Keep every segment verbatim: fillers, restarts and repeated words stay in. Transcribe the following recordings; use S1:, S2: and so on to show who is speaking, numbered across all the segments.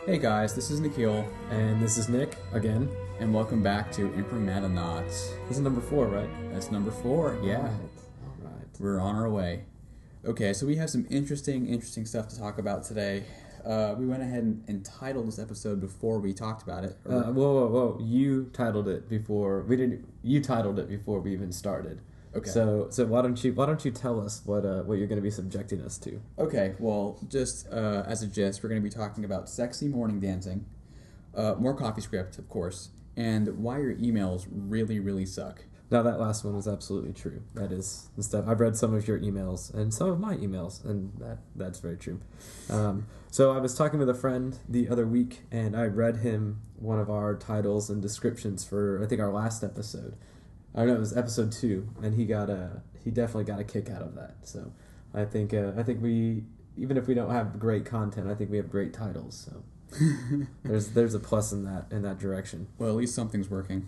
S1: Hey guys, this is Nikhil,
S2: And this is Nick, again.
S1: and welcome back to Informatonauts.
S2: This is number four, right?
S1: That's number four, yeah.
S2: Alright, alright.
S1: We're on our way. Okay, so we have some interesting, interesting stuff to talk about today. Uh, we went ahead and, and titled this episode before we talked about it. or-
S2: Uh, whoa, whoa, whoa. You titled it before, we didn't, you titled it before we even started.
S1: okay.
S2: So, so why don't you, why don't you tell us what, uh, what you're going to be subjecting us to?
S1: Okay, well, just uh, as a gist, we're going to be talking about sexy morning dancing, uh, more CoffeeScript, of course, and why your emails really, really suck.
S2: Now, that last one is absolutely true. That is the stuff. I've read some of your emails and some of my emails, and that that's very true. Um, so I was talking with a friend the other week, and I read him one of our titles and descriptions for, I think, our last episode. I don't know, it was episode two, and he got a he definitely got a kick out of that. So I think uh, I think we, even if we don't have great content, I think we have great titles. So there's there's a plus in that in that direction.
S1: Well, at least something's working.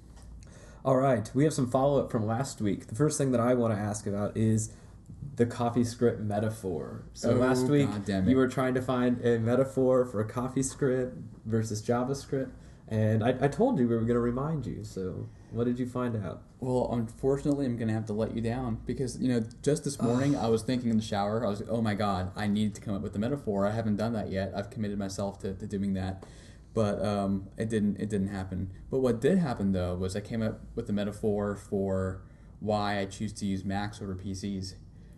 S2: All right, we have some follow-up from last week. The first thing that I want to ask about is the CoffeeScript metaphor. So
S1: Oh,
S2: last week,
S1: God damn it.
S2: you were trying to find a metaphor for CoffeeScript versus JavaScript, and I, I told you we were going to remind you. So what did you find out?
S1: Well, unfortunately, I'm going to have to let you down because, you know, just this morning I was thinking in the shower, I was like, oh my God, I need to come up with a metaphor. I haven't done that yet. I've committed myself to, to doing that. But um, it didn't it didn't happen. But what did happen, though, was I came up with a metaphor for why I choose to use Macs over P Cs.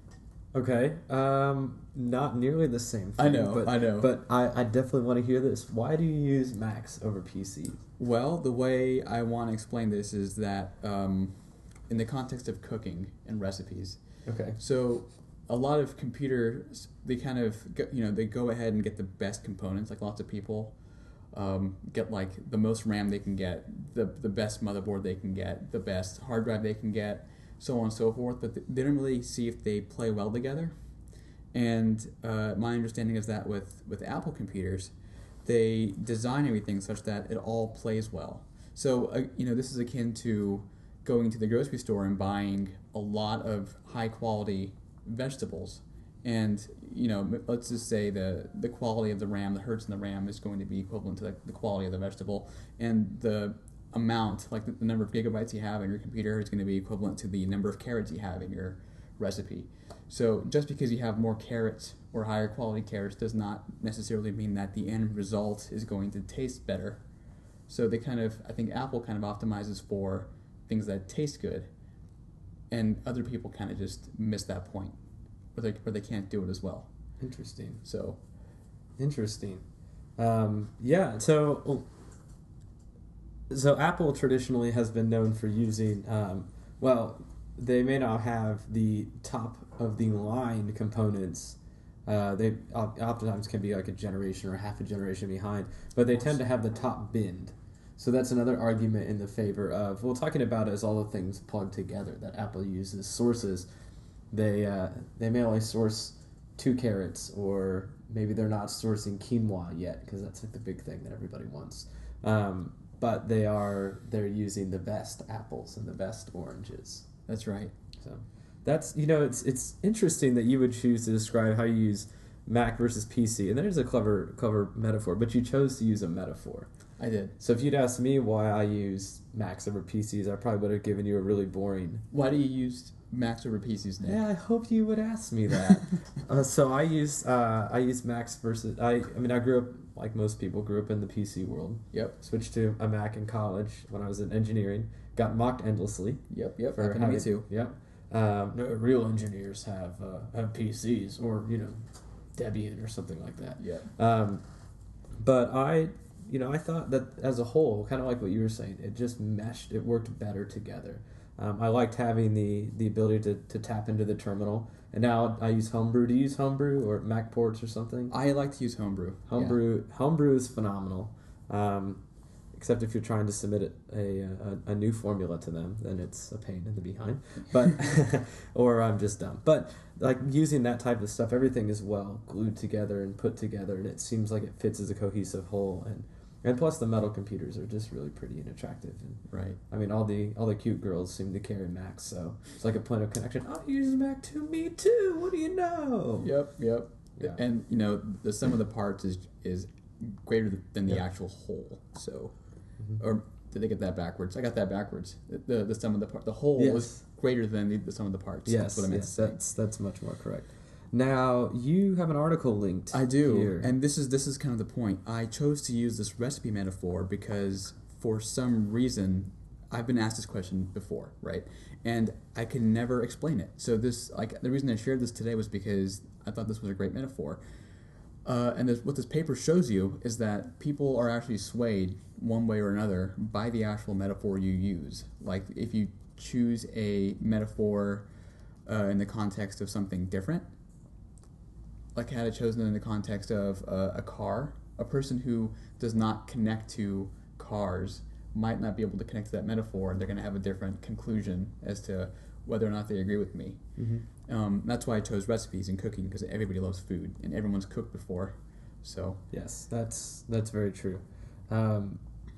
S2: Okay, um, not nearly the same thing.
S1: I know,
S2: but,
S1: I know.
S2: But I, I definitely want to hear this. Why do you use Macs over P Cs?
S1: Well, the way I want to explain this is that um, in the context of cooking and recipes.
S2: Okay.
S1: So a lot of computers, they kind of, go, you know, they go ahead and get the best components, like lots of people. Um, get like the most RAM they can get, the the best motherboard they can get, the best hard drive they can get, so on and so forth. But th- they don't really see if they play well together. And uh, my understanding is that with, with Apple computers, they design everything such that it all plays well. So uh, you know, this is akin to going to the grocery store and buying a lot of high quality vegetables. And, you know, let's just say the, the quality of the RAM, the hertz in the RAM is going to be equivalent to the, the quality of the vegetable. And the amount, like the, the number of gigabytes you have in your computer is going to be equivalent to the number of carrots you have in your recipe. So just because you have more carrots or higher quality carrots does not necessarily mean that the end result is going to taste better. So they kind of, I think Apple kind of optimizes for things that taste good. And other people kind of just miss that point. Where they, where they can't do it as well.
S2: Interesting.
S1: So,
S2: Interesting. Um, yeah, so so Apple traditionally has been known for using, um, well, they may not have the top of the line components. Uh, they oftentimes can be like a generation or half a generation behind, but they tend to have the top binned. So that's another argument in the favor of, well, talking about it as all the things plugged together that Apple uses sources. They uh, they may only source two carrots, or maybe they're not sourcing quinoa yet because that's like the big thing that everybody wants. Um, but they are they're using the best apples and the best oranges.
S1: that's right.
S2: So that's you know it's it's interesting that you would choose to describe how you use Mac versus P C, and there's a clever clever metaphor. But you chose to use a metaphor.
S1: I did.
S2: So if you'd asked me why I use Macs over P Cs, I probably would have given you a really boring.
S1: Why do you use Macs over P Cs, Nick?
S2: Yeah, I hope you would ask me that. uh, so I use uh, I use Macs versus I. I mean, I grew up like most people grew up in the P C world.
S1: Yep.
S2: Switched to a Mac in college when I was in engineering. Got mocked endlessly.
S1: Yep. Yep.
S2: For
S1: Happened to me
S2: having-
S1: too.
S2: Yep. Um, no, real engineers have uh, have P Cs or you know Debian or something like that.
S1: Yep.
S2: Um, but I, you know, I thought that as a whole, kind of like what you were saying, it just meshed. It worked better together. Um, I liked having the, the ability to, to tap into the terminal. And now I use Homebrew. Do you use Homebrew or MacPorts or something?
S1: I like to use Homebrew.
S2: Homebrew Homebrew is phenomenal. Um, except if you're trying to submit it a, a a new formula to them, then it's a pain in the behind. But or I'm just dumb. But like using that type of stuff, everything is well glued together and put together, and it seems like it fits as a cohesive whole. And And plus, the metal computers are just really pretty and attractive. And
S1: Right.
S2: I mean, all the all the cute girls seem to carry Macs, so it's like a point of connection. Oh, you use Mac too? Me too. What do you know?
S1: Yep. Yep.
S2: Yeah.
S1: And you know, the sum of the parts is is greater than the
S2: Yeah.
S1: actual whole. So,
S2: Mhm.
S1: or did I get that backwards? I got that backwards. The the, the sum of the part, the whole
S2: Yes.
S1: was greater than the, the sum of the parts.
S2: Yes,
S1: That's what I meant
S2: yes,
S1: to say.
S2: that's that's much more correct. Now you have an article linked.
S1: I do,
S2: here.
S1: and this is this is kind of the point. I chose to use this recipe metaphor because for some reason I've been asked this question before, right? And I can never explain it. So this, like, the reason I shared this today was because I thought this was a great metaphor. Uh, and this, what this paper shows you is that people are actually swayed one way or another by the actual metaphor you use. Like, if you choose a metaphor uh, in the context of something different, like had it chosen in the context of uh, a car, a person who does not connect to cars might not be able to connect to that metaphor, and they're going to have a different conclusion as to whether or not they agree with me.
S2: Mm-hmm.
S1: Um, that's why I chose recipes and cooking, because everybody loves food and everyone's cooked before. So
S2: Yes, that's that's very true. Um,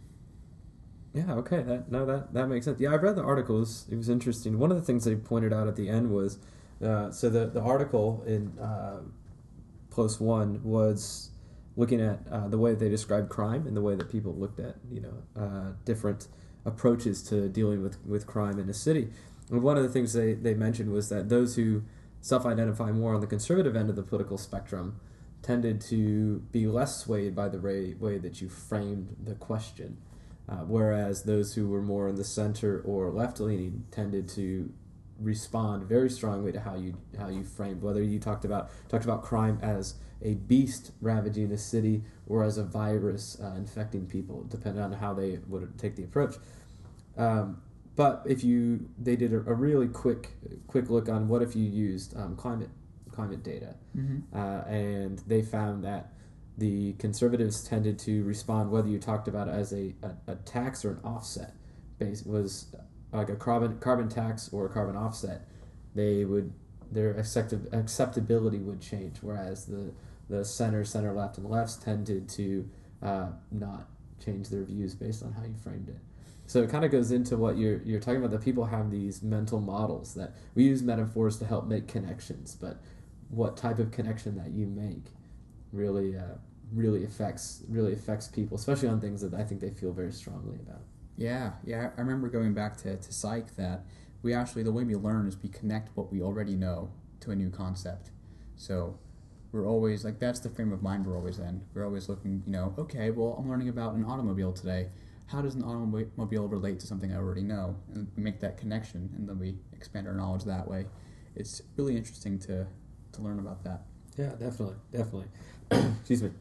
S2: yeah, okay, that no, that that makes sense. Yeah, I've read the articles. It was interesting. One of the things they pointed out at the end was, uh, so the the article in uh, Plus One was looking at uh, the way they described crime and the way that people looked at, you know, uh, different approaches to dealing with, with crime in a city. And one of the things they, they mentioned was that those who self-identify more on the conservative end of the political spectrum tended to be less swayed by the way, way that you framed the question, uh, whereas those who were more in the center or left-leaning tended to respond very strongly to how you how you framed, whether you talked about talked about crime as a beast ravaging a city or as a virus uh, infecting people, depending on how they would take the approach. Um, but if you, they did a, a really quick quick look on what if you used um, climate climate data,
S1: mm-hmm.
S2: uh, and they found that the conservatives tended to respond whether you talked about it as a, a, a tax or an offset base was like a carbon carbon tax or a carbon offset. They would their acceptab- acceptability would change, whereas the the center, center left, and lefts tended to uh, not change their views based on how you framed it. So it kind of goes into what you're you're talking about. That people have these mental models that we use metaphors to help make connections, but what type of connection that you make really uh, really affects really affects people, especially on things that I think they feel very strongly about.
S1: Yeah, yeah. I remember going back to, to psych that we actually, the way we learn is we connect what we already know to a new concept. So we're always, like, that's the frame of mind we're always in. We're always looking, you know, okay, well, I'm learning about an automobile today. How does an automobile relate to something I already know? And we make that connection, and then we expand our knowledge that way. It's really interesting to, to learn about that.
S2: Yeah, definitely, definitely. Excuse me.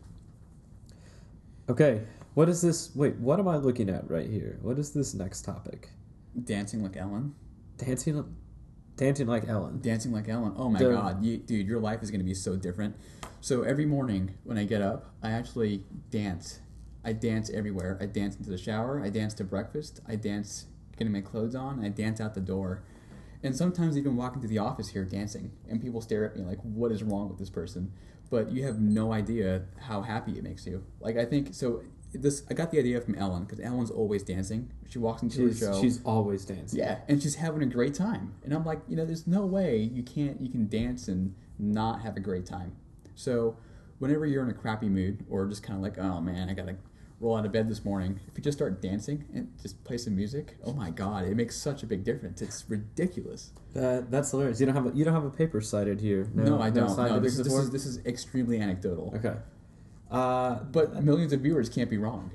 S2: Okay, what is this? Wait, what am I looking at right here? What is this next topic?
S1: Dancing like Ellen.
S2: Dancing, dancing like Ellen.
S1: Dancing like Ellen. Oh my
S2: Dude.
S1: God, you, dude, your life is going to be so different. So every morning when I get up, I actually dance. I dance everywhere. I dance into the shower. I dance to breakfast. I dance getting my clothes on. I dance out the door. And sometimes even walk into the office here dancing, and people stare at me like, what is wrong with this person? But you have no idea how happy it makes you. Like, I think, so this, I got the idea from Ellen, because Ellen's always dancing. She walks into
S2: She's,
S1: her show.
S2: she's always dancing.
S1: Yeah, and she's having a great time. And I'm like, you know, there's no way you can't, you can dance and not have a great time. So whenever you're in a crappy mood, or just kind of like, oh man, I gotta roll out of bed this morning, if you just start dancing and just play some music, oh my God, it makes such a big difference. It's ridiculous.
S2: That that's hilarious. You don't have a, you don't have a paper cited here. No,
S1: No, I don't. No,
S2: scientific
S1: this, this
S2: support?
S1: is this is extremely anecdotal.
S2: Okay. Uh,
S1: But millions of viewers can't be wrong,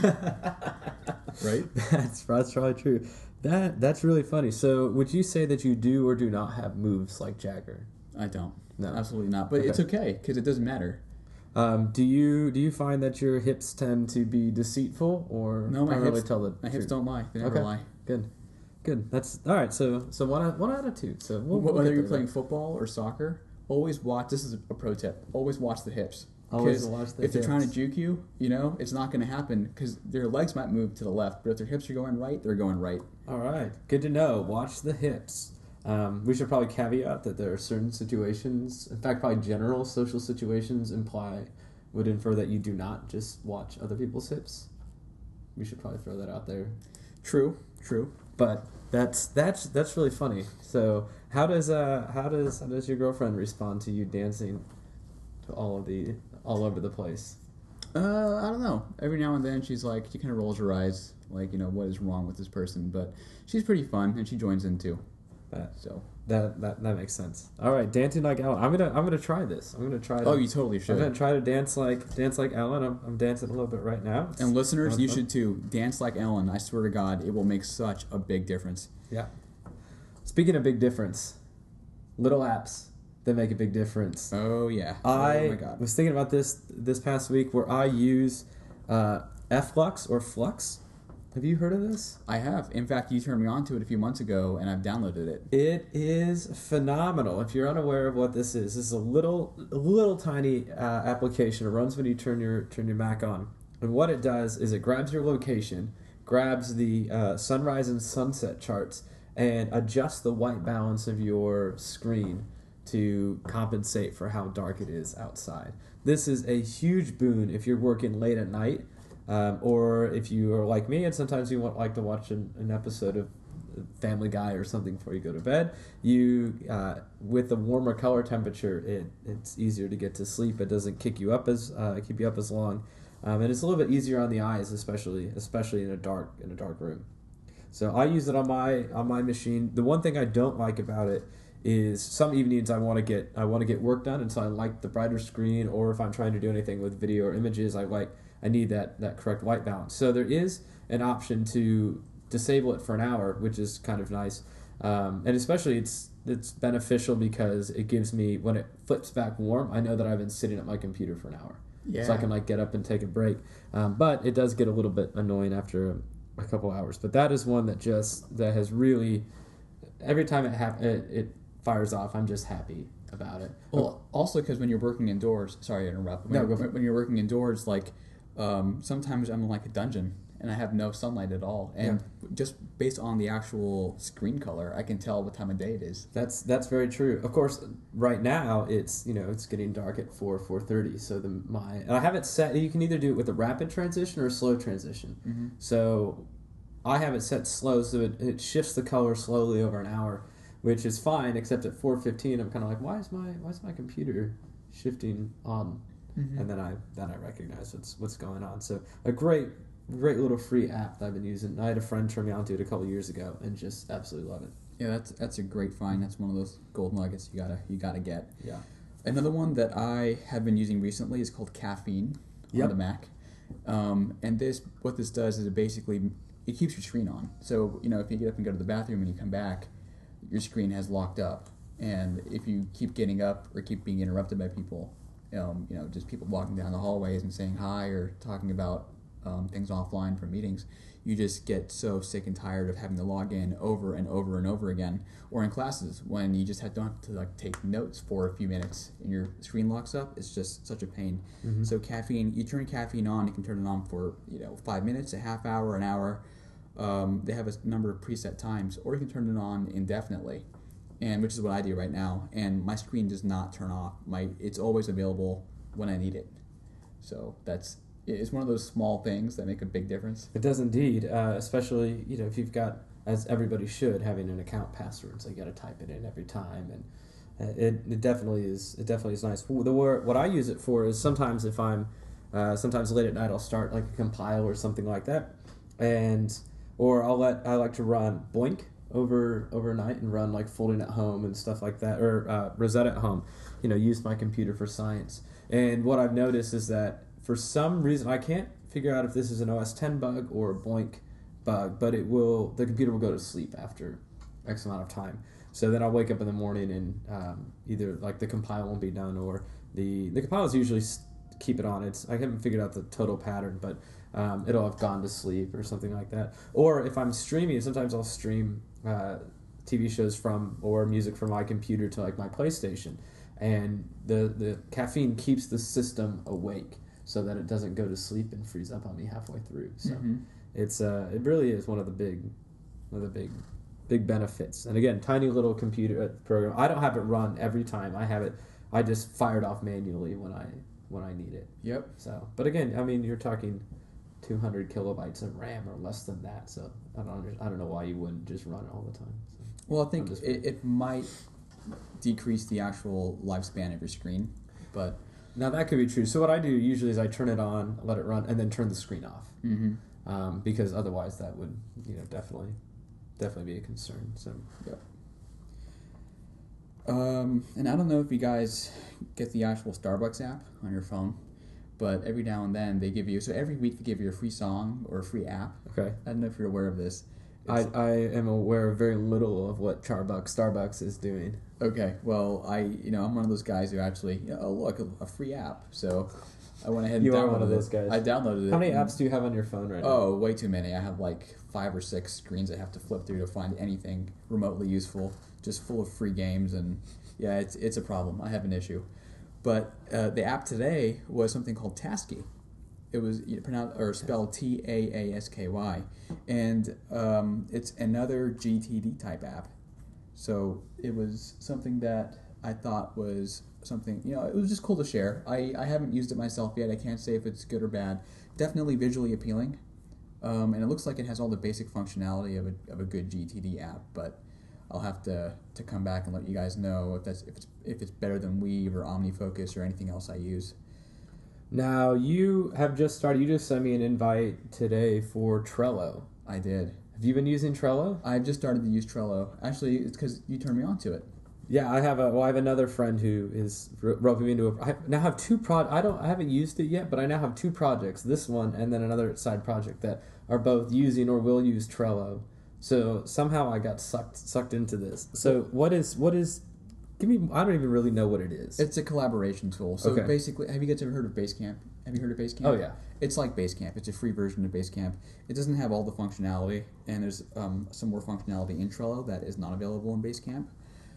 S1: right?
S2: That's that's probably true. That that's really funny. So, would you say that you do or do not have moves like Jagger?
S1: I don't.
S2: No.
S1: Absolutely not. But
S2: Okay.
S1: it's okay, because it doesn't matter.
S2: Um, do you do you find that your hips tend to be deceitful or
S1: No, my
S2: primarily
S1: hips,
S2: tell the
S1: my hips
S2: truth?
S1: don't lie. They never
S2: Okay.
S1: lie.
S2: Good, good. That's all right. So so one out, one out of two. So we'll, we'll
S1: Whether
S2: get
S1: you're
S2: there.
S1: playing football or soccer, always watch. This is a pro tip. Always watch the hips.
S2: Always
S1: 'Cause
S2: watch the
S1: if they're trying to
S2: hips.
S1: juke you, you know, it's not going to happen, because their legs might move to the left, but if their hips are going right, they're going right.
S2: All right, good to know. Watch the hips. Um, we should probably caveat that there are certain situations, in fact, probably general social situations imply, would infer that you do not just watch other people's hips. We should probably throw that out there.
S1: True, true.
S2: But that's that's that's really funny. So how does uh how does how does your girlfriend respond to you dancing to all of the all over the place?
S1: Uh, I don't know. Every now and then she's like, she kind of rolls her eyes, like, you know, what is wrong with this person? But she's pretty fun, and she joins in too.
S2: That
S1: So
S2: that that, that makes sense. All right, dancing like Ellen. I'm gonna I'm gonna try this. I'm gonna try. To,
S1: oh, you totally
S2: I'm
S1: should.
S2: gonna try to dance like dance like Ellen. I'm, I'm dancing a little bit right now. It's,
S1: And listeners, you
S2: fun.
S1: should too. Dance like Ellen. I swear to God, it will make such a big difference.
S2: Yeah. Speaking of big difference, little apps that make a big difference.
S1: Oh yeah.
S2: I
S1: oh my God.
S2: was thinking about this this past week where I use uh, Flux or Flux. Have you heard of this?
S1: I have. In fact, you turned me on to it a few months ago, and I've downloaded it.
S2: It is phenomenal. If you're unaware of what this is, this is a little, a little tiny uh, application. It runs when you turn your turn your Mac on, and what it does is it grabs your location, grabs the uh, sunrise and sunset charts, and adjusts the white balance of your screen to compensate for how dark it is outside. This is a huge boon if you're working late at night. Um, or if you are like me and sometimes you want like to watch an, an episode of Family Guy or something before you go to bed, you uh, with the warmer color temperature, it it's easier to get to sleep. It doesn't kick you up as uh, keep you up as long, um, and it's a little bit easier on the eyes, especially especially in a dark in a dark room. So I use it on my on my machine. The one thing I don't like about it is some evenings I want to get I want to get work done, and so I like the brighter screen. Or if I'm trying to do anything with video or images, I like. I need that, that correct white balance. So there is an option to disable it for an hour, which is kind of nice. Um, and especially it's it's beneficial because it gives me, when it flips back warm, I know that I've been sitting at my computer for an hour.
S1: Yeah.
S2: So I can like get up and take a break. Um, but it does get a little bit annoying after a couple hours. But that is one that just, that has really, every time it, hap- it, it fires off, I'm just happy about it.
S1: Well, also because when you're working indoors, sorry to interrupt. When,
S2: No,
S1: you're,
S2: go for it.
S1: when you're working indoors, like um, sometimes I'm in like a dungeon and I have no sunlight at all, and
S2: Yeah.
S1: just based on the actual screen color, I can tell what time of day it is.
S2: That's that's very true. Of course, right now it's you know it's getting dark at four four thirty. So the my and I have it set. You can either do it with a rapid transition or a slow transition.
S1: Mm-hmm.
S2: So I have it set slow, so it, it shifts the color slowly over an hour, which is fine. Except at four fifteen, I'm kind of like, why is my why is my computer shifting on?
S1: Mm-hmm.
S2: And then I then I recognize what's what's going on. So a great great little free app that I've been using. I had a friend turn me on to it a couple years ago, and just absolutely love it.
S1: Yeah, that's that's a great find. That's one of those gold nuggets you gotta you gotta get.
S2: Yeah.
S1: Another one that I have been using recently is called Caffeine on
S2: Yep.
S1: the Mac, um, and this what this does is it basically it keeps your screen on. So you know if you get up and go to the bathroom and you come back, your screen has locked up, and if you keep getting up or keep being interrupted by people, um, you know just people walking down the hallways and saying hi or talking about um, things offline from meetings, you just get so sick and tired of having to log in over and over and over again. Or in classes when you just have, don't have to like take notes for a few minutes and your screen locks up, it's just such a pain.
S2: Mm-hmm.
S1: So caffeine, you turn caffeine on, you can turn it on for you know five minutes, a half hour, an hour. Um, they have a number of preset times, or you can turn it on indefinitely, and which is what I do right now. And my screen does not turn off. My it's always available when I need it. So that's it's one of those small things that make a big difference.
S2: It does indeed, uh, especially you know if you've got, as everybody should, having an account password, so you got to type it in every time, and uh, it it definitely is it definitely is nice. The word, what I use it for is sometimes if I'm uh, sometimes late at night I'll start like a compile or something like that, and or I'll let I like to run Blink over overnight and run like Folding at Home and stuff like that, or uh, Rosetta at Home. You know, use my computer for science, and what I've noticed is that. For some reason, I can't figure out if this is an O S ten bug or a Blink bug, but it will. The computer will go to sleep after X amount of time. So then I'll wake up in the morning and um, either like the compile won't be done, or the the compiles usually keep it on. It's I haven't figured out the total pattern, but um, it'll have gone to sleep or something like that. Or if I'm streaming, sometimes I'll stream uh, T V shows from or music from my computer to like my PlayStation, and the the caffeine keeps the system awake, so that it doesn't go to sleep and freeze up on me halfway through. So
S1: Mm-hmm.
S2: it's uh, it really is one of the big, one of the big, big benefits. And again, tiny little computer program. I don't have it run every time. I have it. I just fire it off manually when I when I need it.
S1: Yep.
S2: So, but again, I mean, you're talking two hundred kilobytes of RAM or less than that. So I don't under, I don't know why you wouldn't just run it all the time. So,
S1: Well, I think
S2: I'm just-
S1: it, it might decrease the actual lifespan of your screen, but
S2: Now that could be true. So what I do usually is I turn it on, let it run, and then turn the screen off.
S1: Mm-hmm.
S2: Um, because otherwise that would, you know, definitely, definitely be a concern. So
S1: Yep. Um, and I don't know if you guys get the actual Starbucks app on your phone, but every now and then they give you, so every week they give you a free song or a free app.
S2: okay.
S1: I don't know if you're aware of this.
S2: I,
S1: It's-
S2: I am aware of very little of what Starbucks Starbucks is doing.
S1: Okay, well, I, you know, I'm one of those guys who actually, you know, oh, look, a, a free app. So I went ahead and
S2: You
S1: downloaded
S2: are one of
S1: it.
S2: those guys.
S1: I downloaded it.
S2: How many
S1: and-
S2: apps do you have on your phone right now?
S1: Oh, way too many. I have like five or six screens I have to flip through to find anything remotely useful, just full of free games, and yeah, it's it's a problem. I have an issue. But uh, the app today was something called Tasky. It was you know, pronounced or spelled T A A S K Y, and um, it's another G T D type app. So it was something that I thought was something, you know, it was just cool to share. I, I haven't used it myself yet. I can't say if it's good or bad. Definitely visually appealing. Um, and it looks like it has all the basic functionality of a, of a good G T D app, but I'll have to, to come back and let you guys know if that's if it's if it's better than Weave or OmniFocus or anything else I use.
S2: Now you have just started. You just sent me an invite today for Trello.
S1: I did.
S2: Have you been using Trello?
S1: I've just started to use Trello. Actually, it's because you turned me on to it.
S2: Yeah, I have a. Well, I have another friend who is r- roping me into a. I now have two prod. I don't. I haven't used it yet, but I now have two projects. This one and then another side project that are both using or will use Trello. So somehow I got sucked sucked into this. So what is what is? Give me. I don't even really know what it is.
S1: It's a collaboration tool. So
S2: Okay.
S1: basically, have you guys ever heard of Basecamp? Have you heard of Basecamp?
S2: Oh, yeah.
S1: It's like Basecamp. It's a free version of Basecamp. It doesn't have all the functionality, and there's um, some more functionality in Trello that is not available in Basecamp.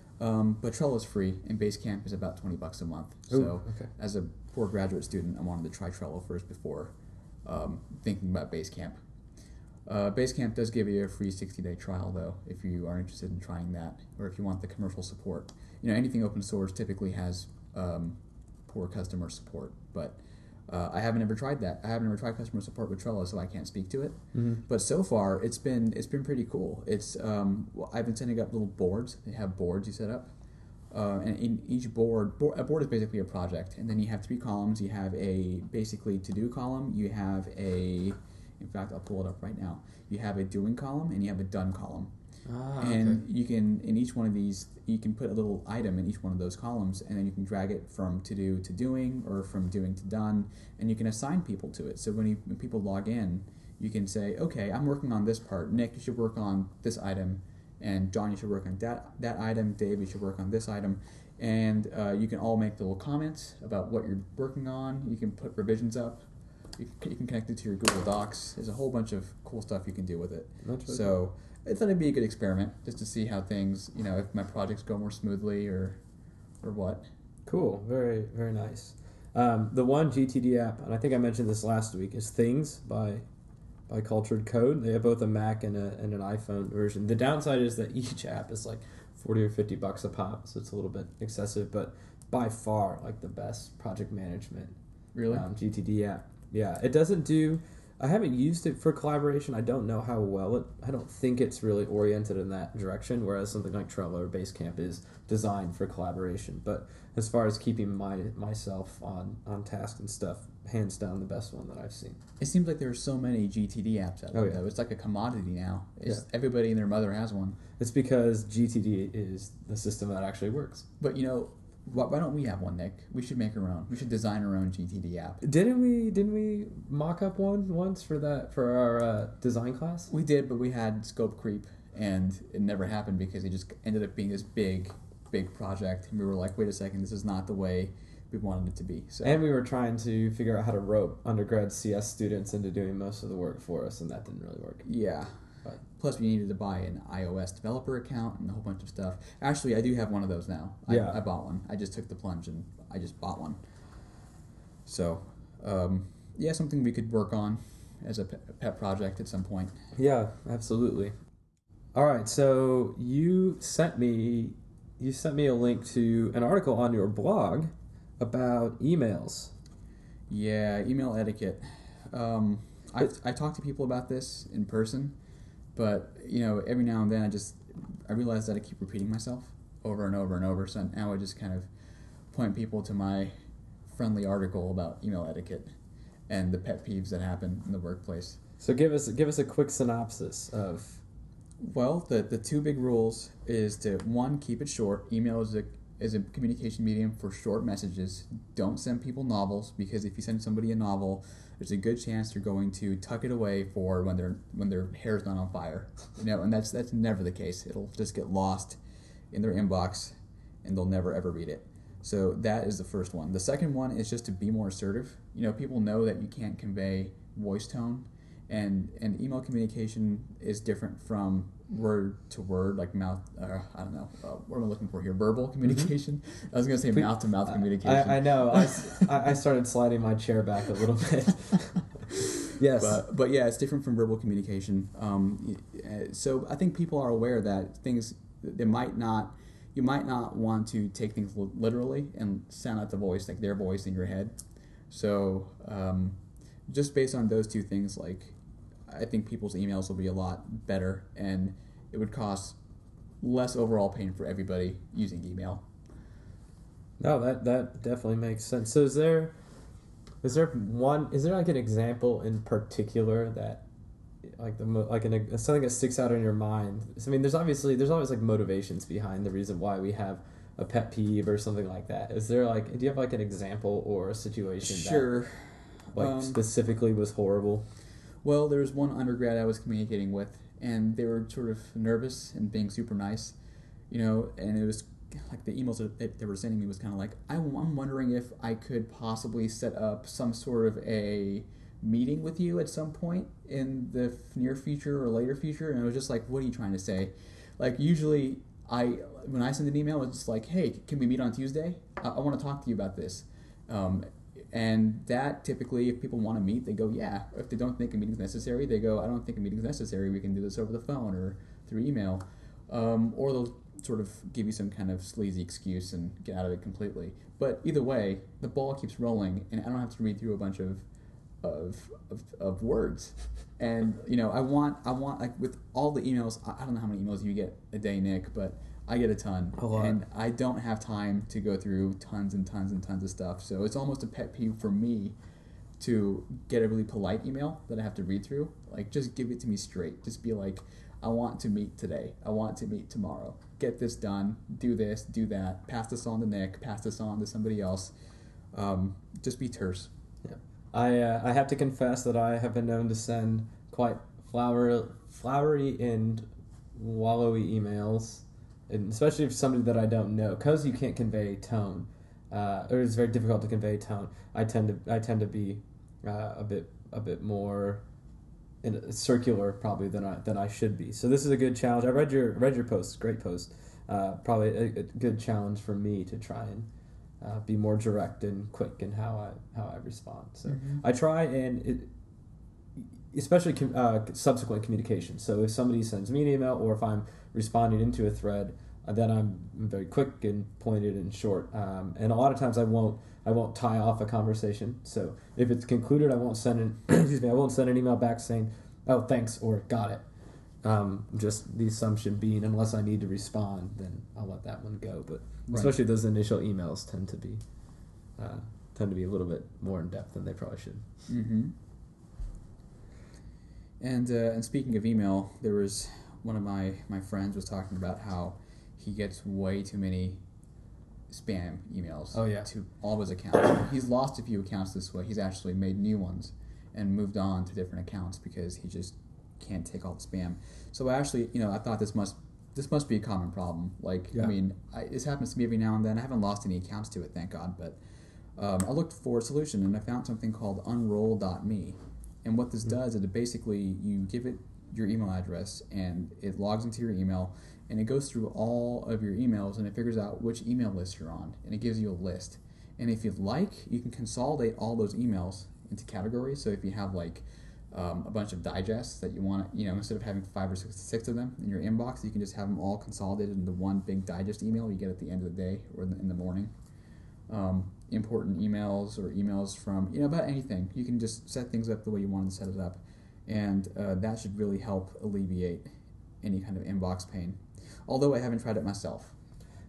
S1: Um, but Trello is free, and Basecamp is about twenty bucks a month.
S2: Ooh,
S1: So
S2: okay.
S1: as a poor graduate student, I wanted to try Trello first before um, thinking about Basecamp. Uh, Basecamp does give you a free sixty-day trial, though, if you are interested in trying that, or if you want the commercial support. You know, anything open source typically has um, poor customer support, but uh, I haven't ever tried that. I haven't ever tried customer support with Trello, so I can't speak to it.
S2: Mhm.
S1: But so far, it's been it's been pretty cool. It's um, well, I've been setting up little boards. They have boards you set up, uh, and in each board, board, a board is basically a project, and then you have three columns. You have a basically to-do column. You have a, in fact, I'll pull it up right now. You have a doing column, and you have a done column.
S2: Ah,
S1: And
S2: okay.
S1: you can, in each one of these, you can put a little item in each one of those columns, and then you can drag it from to do to doing, or from doing to done, and you can assign people to it. So when, you, when people log in, you can say, okay, I'm working on this part. Nick, you should work on this item, and John, you should work on that that item. Dave, you should work on this item, and uh, you can all make little comments about what you're working on. You can put revisions up. You can, you can connect it to your Google Docs. There's a whole bunch of cool stuff you can do with it.
S2: That's really
S1: So I thought it'd be a good experiment just to see how things, you know, if my projects go more smoothly or, or what.
S2: Cool. Very, very nice. Um, the one G T D app, and I think I mentioned this last week, is Things by by Cultured Code. They have both a Mac and, a, and an iPhone version. The downside is that each app is like forty or fifty bucks a pop, so it's a little bit excessive, but by far like the best project management
S1: Really?
S2: um, G T D app. Yeah, it doesn't do. I haven't used it for collaboration. I don't know how well it. I don't think it's really oriented in that direction. Whereas something like Trello or Basecamp is designed for collaboration. But as far as keeping my myself on on task and stuff, hands down the best one that I've seen.
S1: It seems like there are so many G T D apps out there,
S2: Oh, yeah.
S1: though. It's like a commodity now. It's,
S2: Yeah.
S1: Everybody and their mother has one.
S2: It's because G T D is the system that actually works.
S1: But, you know, why, why don't we have one, Nick? We should make our own. We should design our own G T D app.
S2: Didn't we? Didn't we mock up one once for that for our uh, design class?
S1: We did, but we had scope creep, and it never happened because it just ended up being this big, big project. And we were like, wait a second, this is not the way we wanted it to be. So
S2: And we were trying to figure out how to rope undergrad C S students into doing most of the work for us, and that didn't really work.
S1: yeah.
S2: But
S1: Plus, we needed to buy an iOS developer account and a whole bunch of stuff. Actually, I do have one of those now. I,
S2: Yeah.
S1: I bought one. I just took the plunge and I just bought one. So, um, yeah, something we could work on as a pe- a pet project at some point.
S2: yeah, absolutely. All right, so you sent me you sent me a link to an article on your blog about emails.
S1: Yeah, email etiquette. Um, I I talk to people about this in person, but you know, every now and then I just I realize that I keep repeating myself over and over and over. So now I just kind of point people to my friendly article about email etiquette and the pet peeves that happen in the workplace.
S2: So give us give us a quick synopsis of.
S1: Well, the the two big rules is to one, keep it short. Email is a is a communication medium for short messages. Don't send people novels, because if you send somebody a novel, there's a good chance you're going to tuck it away for when their when their hair's not on fire. You know, and that's that's never the case. It'll just get lost in their inbox, and they'll never ever read it. So that is the first one. The second one is just to be more assertive. You know, people know that you can't convey voice tone, and and email communication is different from word to word, like mouth. Uh, I don't know. Uh, what am I looking for here? Verbal communication. Mm-hmm. I was going to say mouth to mouth communication.
S2: I, I know. I, I started sliding my chair back a little bit. Yes.
S1: But, but yeah, it's different from verbal communication. Um, so I think people are aware that things they might not. You might not want to take things literally and sound out the voice like their voice in your head. So um, just based on those two things, like I think people's emails will be a lot better, and it would cost less overall pain for everybody using email.
S2: No, that that definitely makes sense. So is there is there one is there like an example in particular that like the like an something that sticks out in your mind? I mean, there's obviously there's always like motivations behind the reason why we have a pet peeve or something like that. Is there like do you have like an example or a situation
S1: sure.
S2: that like um, specifically was horrible?
S1: Well, there was one undergrad I was communicating with, and they were sort of nervous and being super nice, you know, and it was like the emails that they were sending me was kind of like, I'm wondering if I could possibly set up some sort of a meeting with you at some point in the near future or later future. And I was just like, what are you trying to say? Like, usually I when I send an email, it's just like, hey, can we meet on Tuesday? I, I want to talk to you about this. Um, and that typically, if people want to meet, they go, yeah. If they don't think a meeting's necessary, they go, I don't think a meeting's necessary. We can do this over the phone or through email. Um, or they'll sort of give you some kind of sleazy excuse and get out of it completely. But either way, the ball keeps rolling, and I don't have to read through a bunch of of of, of words. And you know, I want I want like with all the emails. I don't know how many emails you get a day, Nick, but I get a ton,
S2: a lot.
S1: And I don't have time to go through tons and tons and tons of stuff. So it's almost a pet peeve for me to get a really polite email that I have to read through. Like, just give it to me straight. Just be like, I want to meet today. I want to meet tomorrow. Get this done. Do this. Do that. Pass this on to Nick. Pass this on to somebody else. Um, just be terse.
S2: Yeah. I uh, I have to confess that I have been known to send quite flower, flowery and wallowy emails, and especially if somebody that I don't know, because you can't convey tone, uh, or it's very difficult to convey tone. I tend to I tend to be uh, a bit a bit more in a circular probably than I than I should be. So this is a good challenge. I read your read your post, great post. Uh, probably a, a good challenge for me to try and uh, be more direct and quick in how I how I respond. So mm-hmm. I try and it, especially com- uh, subsequent communication. So if somebody sends me an email or if I'm responding into a thread, uh, then I'm very quick and pointed and short. Um, and a lot of times I won't I won't tie off a conversation. So if it's concluded, I won't send an excuse me I won't send an email back saying, "Oh, thanks" or "got it." Um, just the assumption being, unless I need to respond, then I'll let that one go. But right. Especially those initial emails tend to be uh, tend to be a little bit more in depth than they probably should.
S1: Mm-hmm. And uh, and speaking of email, there was one of my, my friends was talking about how he gets way too many spam emails.
S2: Oh, yeah.
S1: To all of his accounts. He's lost a few accounts this way. He's actually made new ones and moved on to different accounts because he just can't take all the spam. So actually, you know, I thought this must this must be a common problem. Like, yeah. I mean, I, this happens to me every now and then. I haven't lost any accounts to it, thank God. But um, I looked for a solution, and I found something called unroll dot me. And what this does is it basically, you give it your email address, and it logs into your email, and it goes through all of your emails, and it figures out which email list you're on, and it gives you a list. And if you'd like, you can consolidate all those emails into categories. So if you have like um, a bunch of digests that you want, you know, instead of having five or six, six of them in your inbox, you can just have them all consolidated into one big digest email you get at the end of the day or in the, in the morning. Um, important emails or emails from, you know, about anything. You can just set things up the way you want to set it up. And uh, that should really help alleviate any kind of inbox pain. Although I haven't tried it myself.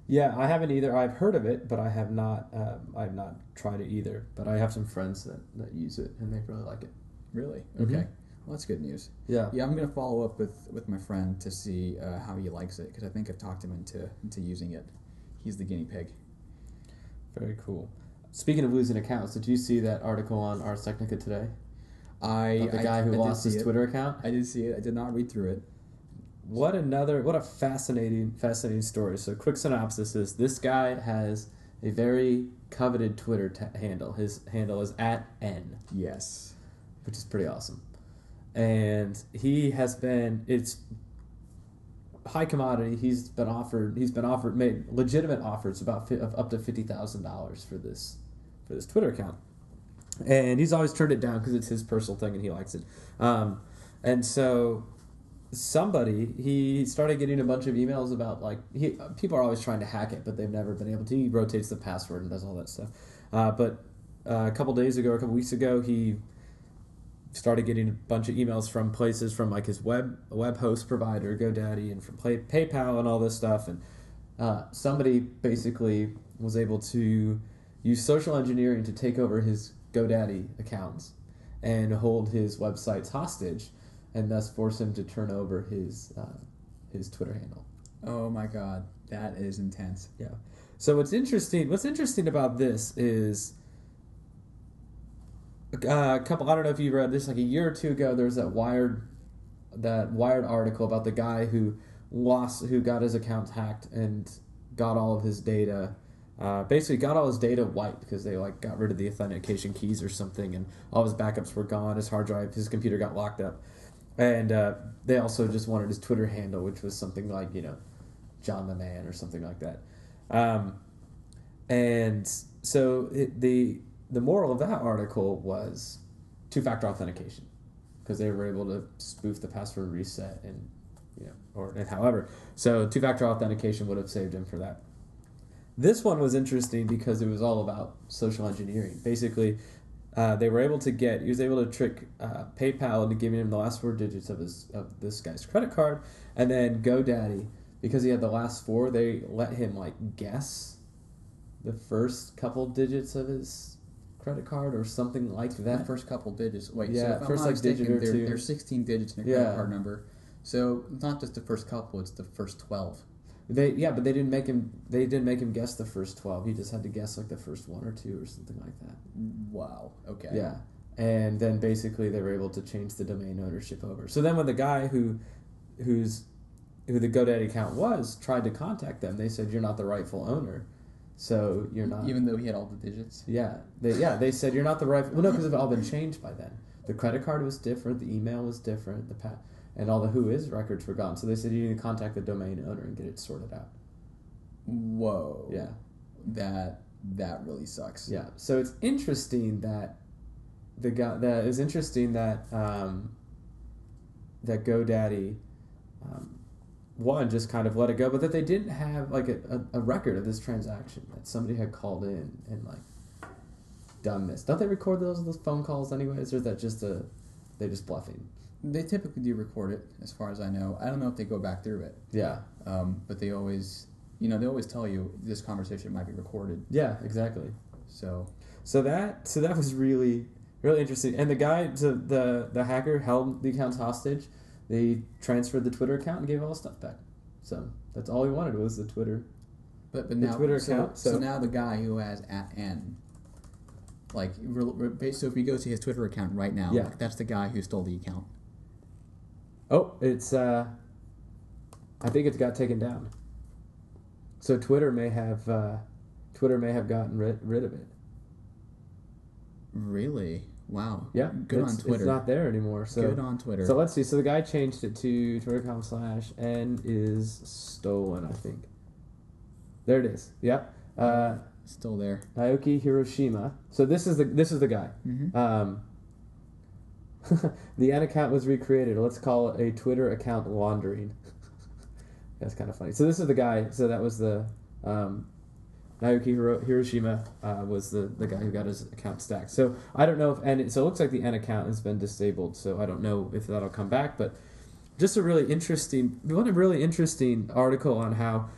S2: Yeah, I haven't either. I've heard of it, but I have not. Um, I have not tried it either. But I have some friends that, that use it, and they really like it.
S1: Really?
S2: Mhm.
S1: Okay. Well, that's good news.
S2: Yeah.
S1: Yeah, I'm gonna follow up with, with my friend to see uh, how he likes it because I think I've talked him into into using it. He's the guinea pig.
S2: Very cool. Speaking of losing accounts, did you see that article on Ars Technica today?
S1: I
S2: About the
S1: I-
S2: guy who
S1: I did
S2: lost
S1: see
S2: his
S1: it.
S2: Twitter account.
S1: I did see it. I did not read through it.
S2: What another, what a fascinating, fascinating story. So, quick synopsis is this guy has a very coveted Twitter t- handle. His handle is at N,
S1: Yes.
S2: which is pretty awesome. And he has been, it's high commodity. He's been offered, he's been offered, made legitimate offers about fi- of up to fifty thousand dollars for this, for this Twitter account. And he's always turned it down because it's his personal thing and he likes it. Um, and so somebody, he started getting a bunch of emails about like he people are always trying to hack it, but they've never been able to. He rotates the password and does all that stuff. Uh, but uh, a couple days ago, or a couple weeks ago, he started getting a bunch of emails from places from like his web web host provider, GoDaddy, and from Play, PayPal and all this stuff. And uh, somebody basically was able to use social engineering to take over his GoDaddy accounts and hold his websites hostage, and thus force him to turn over his uh, his Twitter handle.
S1: Oh my God, that is intense.
S2: Yeah. So what's interesting? What's interesting about this is uh, a couple. I don't know if you read this. Like a year or two ago, there was that Wired that Wired article about the guy who lost, who got his account hacked and got all of his data. Uh, basically, got all his data wiped because they like got rid of the authentication keys or something, and all his backups were gone. His hard drive, his computer got locked up. And uh, they also just wanted his Twitter handle, which was something like, you know, John the Man or something like that. Um, and so it, the the moral of that article was two-factor authentication, because they were able to spoof the password reset and, you know, or and however. So two-factor authentication would have saved him for that. This one was interesting because it was all about social engineering. Basically, Uh, they were able to get, he was able to trick uh, PayPal into giving him the last four digits of his of this guy's credit card, and then GoDaddy, because he had the last four, they let him like guess the first couple digits of his credit card or something like that.
S1: The first couple digits. Wait,
S2: Yeah,
S1: so if
S2: first,
S1: I'm not
S2: like, digit
S1: mistaken,
S2: or
S1: there,
S2: two.
S1: there's sixteen digits in a
S2: Yeah.
S1: credit card number. So it's not just the first couple; it's the first twelve.
S2: They yeah, but they didn't make him. They didn't make him guess the first twelve. He just had to guess like the first one or two or something like that.
S1: Wow. Okay.
S2: Yeah, and then basically they were able to change the domain ownership over. So then when the guy who, who's, who the GoDaddy account was tried to contact them, they said you're not the rightful owner, so you're not.
S1: Even though he had all the digits.
S2: Yeah, they yeah they said you're not the right. Well, no, because it's all been changed by then. The credit card was different. The email was different. The pa- and all the who is records were gone. So they said you need to contact the domain owner and get it sorted out.
S1: Whoa.
S2: Yeah.
S1: That that really sucks.
S2: Yeah. So it's interesting that the guy that is interesting that um, that GoDaddy um, one just kind of let it go, but that they didn't have like a, a, a record of this transaction, that somebody had called in and like done this. Don't they record those those phone calls anyways, or is that just a they just bluffing?
S1: They typically do record it, as far as I know. I don't know if they go back through it.
S2: Yeah.
S1: Um, but they always, you know, they always tell you this conversation might be recorded.
S2: Yeah, exactly.
S1: So,
S2: So that so that was really really interesting. And the guy, so the the hacker held the accounts hostage. They transferred the Twitter account and gave all the stuff back. So that's all he wanted was the Twitter.
S1: but but
S2: The
S1: now
S2: Twitter
S1: so,
S2: account,
S1: So,
S2: so-
S1: now the guy who has at N, like, re- re- so if you go to his Twitter account right now,
S2: Yeah.
S1: like, that's the guy who stole the account.
S2: Oh, it's uh, I think it's got taken down. So Twitter may have uh, Twitter may have gotten rid rid of it.
S1: Really? Wow.
S2: Yeah,
S1: Good
S2: it's,
S1: on Twitter.
S2: It's not there anymore. So
S1: Good on Twitter.
S2: So let's see. So the guy changed it to twitter.com slash N is stolen, I think. There it is. Yep. Uh,
S1: Still there.
S2: Naoki Hiroshima. So this is the this is the guy.
S1: Mm-hmm.
S2: Um, the N account was recreated. Let's call it a Twitter account laundering. That's kind of funny. So this is the guy. So that was the um, Naoki Hiro- Hiroshima uh, was the, the guy who got his account stacked. So I don't know if N. So it looks like the N account has been disabled. So I don't know if that'll come back. But just a really interesting, one a really interesting article on how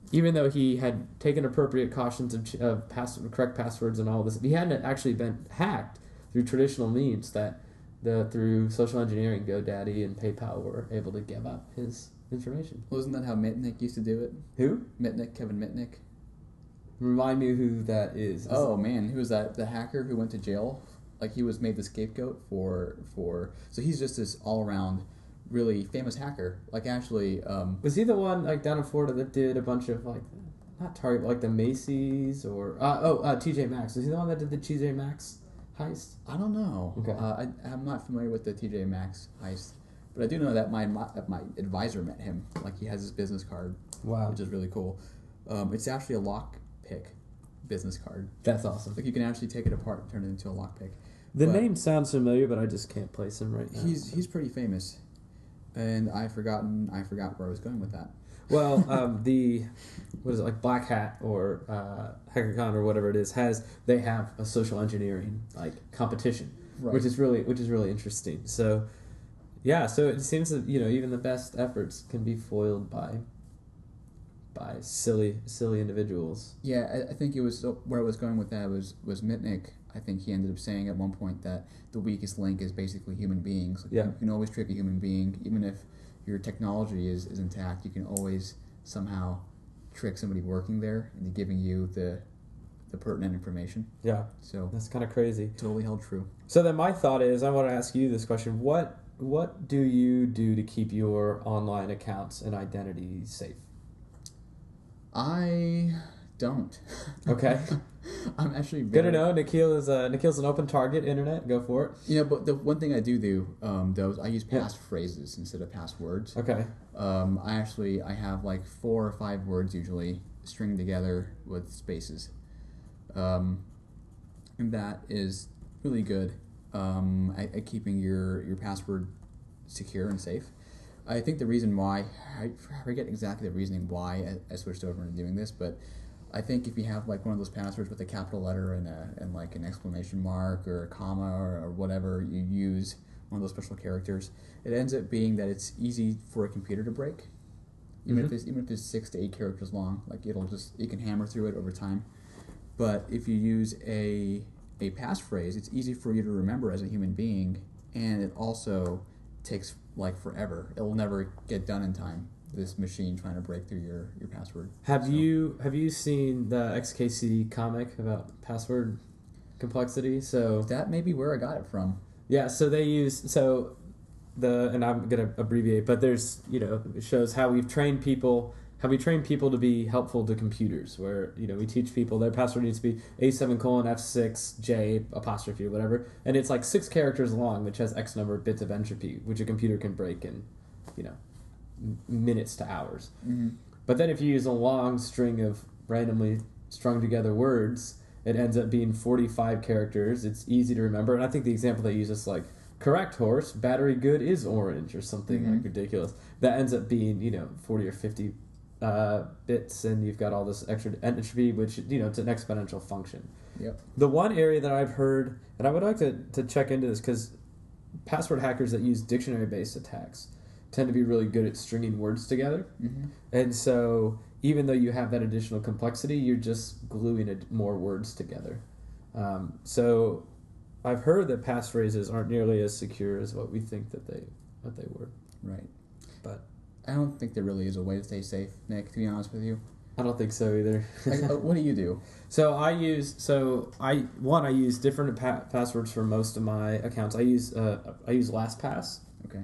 S2: even though he had taken appropriate cautions of, ch- of pass- correct passwords and all this, he hadn't actually been hacked through traditional means that the through social engineering, GoDaddy and PayPal were able to give up his information.
S1: Wasn't that how Mitnick used to do it?
S2: Who?
S1: Mitnick, Kevin Mitnick.
S2: Remind me who that is. Is
S1: Oh
S2: it-
S1: man, who was that? The hacker who went to jail? Like he was made the scapegoat for for. So he's just this all around, really famous hacker. Like actually, um,
S2: Was he the one like down in Florida that did a bunch of like, not Target, but like the Macy's or uh, oh uh, T J Maxx? Was he the one that did the T J Maxx heist?
S1: I don't know.
S2: Okay.
S1: Uh, I I'm not familiar with the T J Maxx heist, but I do know that my my, my advisor met him. Like he has his business card,
S2: Wow,
S1: which is really cool. Um, it's actually a lockpick business card.
S2: that's awesome.
S1: Like you can actually take it apart and turn it into a lockpick.
S2: The
S1: But
S2: name sounds familiar, but I just can't place him right now.
S1: He's he's pretty famous, and I forgotten I forgot where I was going with that.
S2: Well, um, the what is it like Black Hat or uh, HackerCon or whatever it is has they have a social engineering like competition,
S1: Right.
S2: which is really which is really interesting. So, yeah, so it seems that you know even the best efforts can be foiled by by silly silly individuals.
S1: Yeah, I, I think it was where I was going with that was was Mitnick. I think he ended up saying at one point that the weakest link is basically human beings. Like
S2: Yeah.
S1: You can always trick a human being, even if your technology is, is intact. You can always somehow trick somebody working there into giving you the the pertinent information.
S2: Yeah,
S1: So
S2: that's kind of crazy.
S1: totally held true.
S2: So then my thought is, I want to ask you this question: What what do you do to keep your online accounts and identity safe?
S1: I don't.
S2: Okay.
S1: I'm actually
S2: Good to
S1: very,
S2: know. Nikhil is a Nikhil's an open target. Internet, go for it.
S1: You know, but the one thing I do do um, though is I use
S2: Yeah.
S1: passphrases instead of passwords.
S2: Okay.
S1: Um, I actually I have like four or five words usually stringed together with spaces, um, and that is really good um, at, at keeping your your password secure and safe. I think the reason why I forget exactly the reasoning why I, I switched over to doing this, but I think if you have like one of those passwords with a capital letter and a and like an exclamation mark or a comma or, or whatever you use, one of those special characters, it ends up being that it's easy for a computer to break. Even
S2: Mhm.
S1: if it's even if it's six to eight characters long, like it'll just you can hammer through it over time. But if you use a a passphrase, it's easy for you to remember as a human being, and it also takes like forever. It'll never get done in time. This machine trying to break through your, your password.
S2: Have
S1: So-
S2: you have you seen the X K C D comic about password complexity? So
S1: That may be where I got it from.
S2: yeah, so they use so the and I'm gonna abbreviate, but there's you know it shows how we've trained people how we train people to be helpful to computers. Where you know we teach people their password needs to be A seven colon F six J apostrophe or whatever, and it's like six characters long, which has X number of bits of entropy, which a computer can break in, you know, m- minutes to hours.
S1: Mm-hmm.
S2: But then if you use a long string of randomly strung together words, it ends up being forty-five characters. It's easy to remember. And I think the example they use is like, correct horse, battery good is orange or something
S1: Mhm.
S2: like ridiculous. That ends up being, you know, forty or fifty uh, bits, and you've got all this extra entropy, which, you know, it's an exponential function.
S1: Yep.
S2: The one area that I've heard, and I would like to, to check into this because password hackers that use dictionary-based attacks tend to be really good at stringing words together.
S1: Mm-hmm.
S2: And so, even though you have that additional complexity, you're just gluing it, more words together. Um, so, I've heard that passphrases aren't nearly as secure as what we think that they that they were.
S1: Right.
S2: But
S1: I don't think there really is a way to stay safe, Nick, to be honest with you.
S2: I don't think so either.
S1: Like, uh, what do you do?
S2: So I use so I one I use different pa- passwords for most of my accounts. I use uh, I use LastPass
S1: Okay.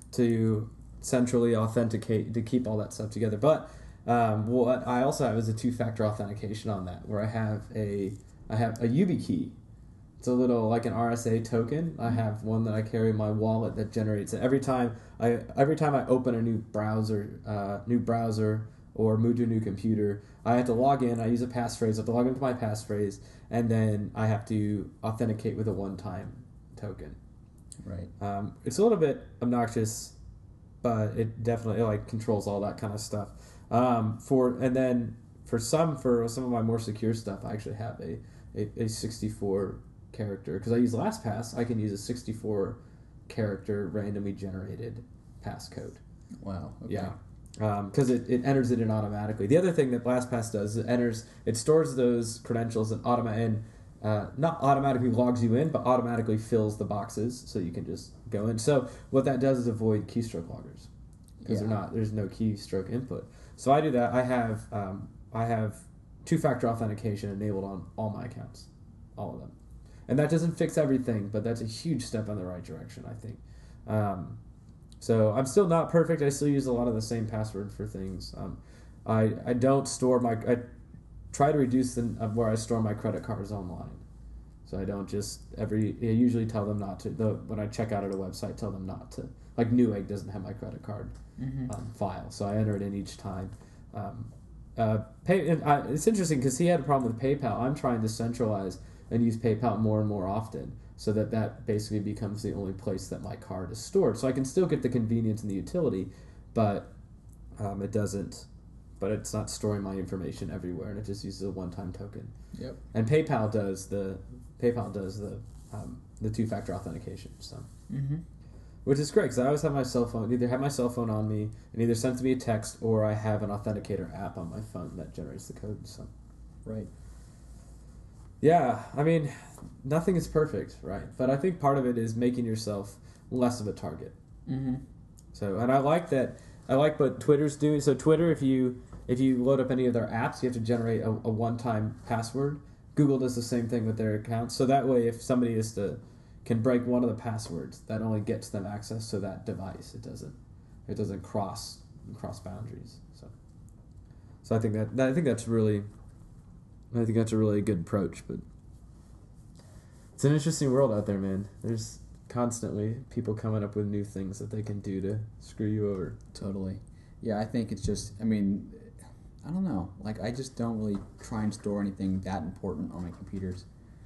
S2: to centrally authenticate to keep all that stuff together. But um, what I also have is a two-factor authentication on that, where I have a I have a YubiKey. It's a little like an R S A token. I have one that I carry in my wallet that generates it every time I every time I open a new browser, uh, new browser or move to a new computer. I have to log in. I use a passphrase. I have to log into my passphrase, and then I have to authenticate with a one-time token.
S1: Right.
S2: Um, it's a little bit obnoxious, but it definitely like controls all that kind of stuff. Um, for and then for some for some of my more secure stuff, I actually have a a, a sixty-four character because I use LastPass. I can use a sixty-four character randomly generated passcode.
S1: Wow. Okay.
S2: Yeah. because um, it, it enters it in automatically. The other thing that LastPass does, it enters, it stores those credentials and automa- and uh, not automatically logs you in, but automatically fills the boxes so you can just go in. So what that does is avoid keystroke loggers because
S1: Yeah.
S2: they're not there's no keystroke input. So I do that. I have um, I have two-factor authentication enabled on all my accounts, all of them, and that doesn't fix everything, but that's a huge step in the right direction, I think. Um, So I'm still not perfect. I still use a lot of the same password for things. Um, I I don't store my I try to reduce the uh, where I store my credit cards online. So I don't just every I usually tell them not to. The when I check out at a website, tell them not to. Like Newegg doesn't have my credit card
S1: Mm-hmm.
S2: um, file, so I enter it in each time. Um, uh, pay and I, it's interesting because he had a problem with PayPal. I'm trying to centralize and use PayPal more and more often, so that that basically becomes the only place that my card is stored. So I can still get the convenience and the utility, but um, it doesn't, but it's not storing my information everywhere, and it just uses a one-time token.
S1: Yep.
S2: And PayPal does the PayPal does the um, the two-factor authentication, so
S1: Mm-hmm.
S2: which is great because I always have my cell phone, either have my cell phone on me and either sends me a text or I have an authenticator app on my phone that generates the code. So
S1: Right.
S2: yeah, I mean, nothing is perfect, right? But I think part of it is making yourself less of a target.
S1: Mm-hmm.
S2: So, and I like that. I like what Twitter's doing. So, Twitter, if you if you load up any of their apps, you have to generate a, a one-time password. Google does the same thing with their accounts. So that way, if somebody is to can break one of the passwords, that only gets them access to that device. It doesn't it doesn't cross cross boundaries. So, so I think that, that I think that's really. I think that's a really good approach, but it's an interesting world out there, man. There's constantly people coming up with new things that they can do to screw you over.
S1: Totally. Yeah, I think it's just, I mean, I don't know. Like, I just don't really try and store anything that important on my computers.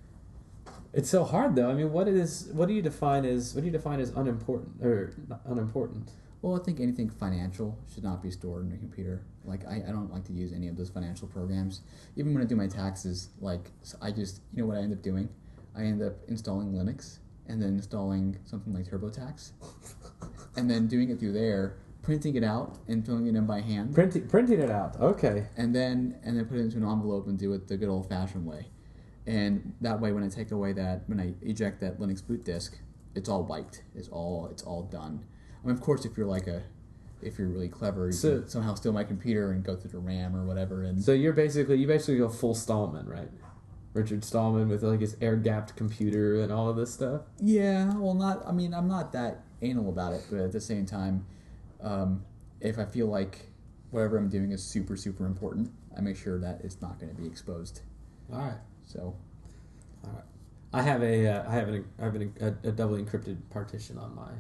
S2: It's so hard, though. I mean, what is what do you define as what do you define as unimportant or not unimportant?
S1: Well, I think anything financial should not be stored in a computer. Like, I, I don't like to use any of those financial programs. Even when I do my taxes, like, so I just, you know what I end up doing? I end up installing Linux and then installing something like TurboTax and then doing it through there, printing it out and filling it in by hand.
S2: Printing printing it out. Okay.
S1: And then and then put it into an envelope and do it the good old-fashioned way. And that way, when I take away that, when I eject that Linux boot disk, it's all wiped. It's all it's all done. I mean, of course, if you're like a, if you're really clever, you
S2: So-
S1: can somehow steal my computer and go through the RAM or whatever. And
S2: So you're basically you basically go full Stallman, right? Richard Stallman with like his air-gapped computer and all of this stuff.
S1: yeah, well, not. I mean, I'm not that anal about it, but at the same time, um, if I feel like whatever I'm doing is super super important, I make sure that it's not going to be exposed.
S2: All right.
S1: So,
S2: All right. I have a uh, I have an I have an, a, a doubly encrypted partition on my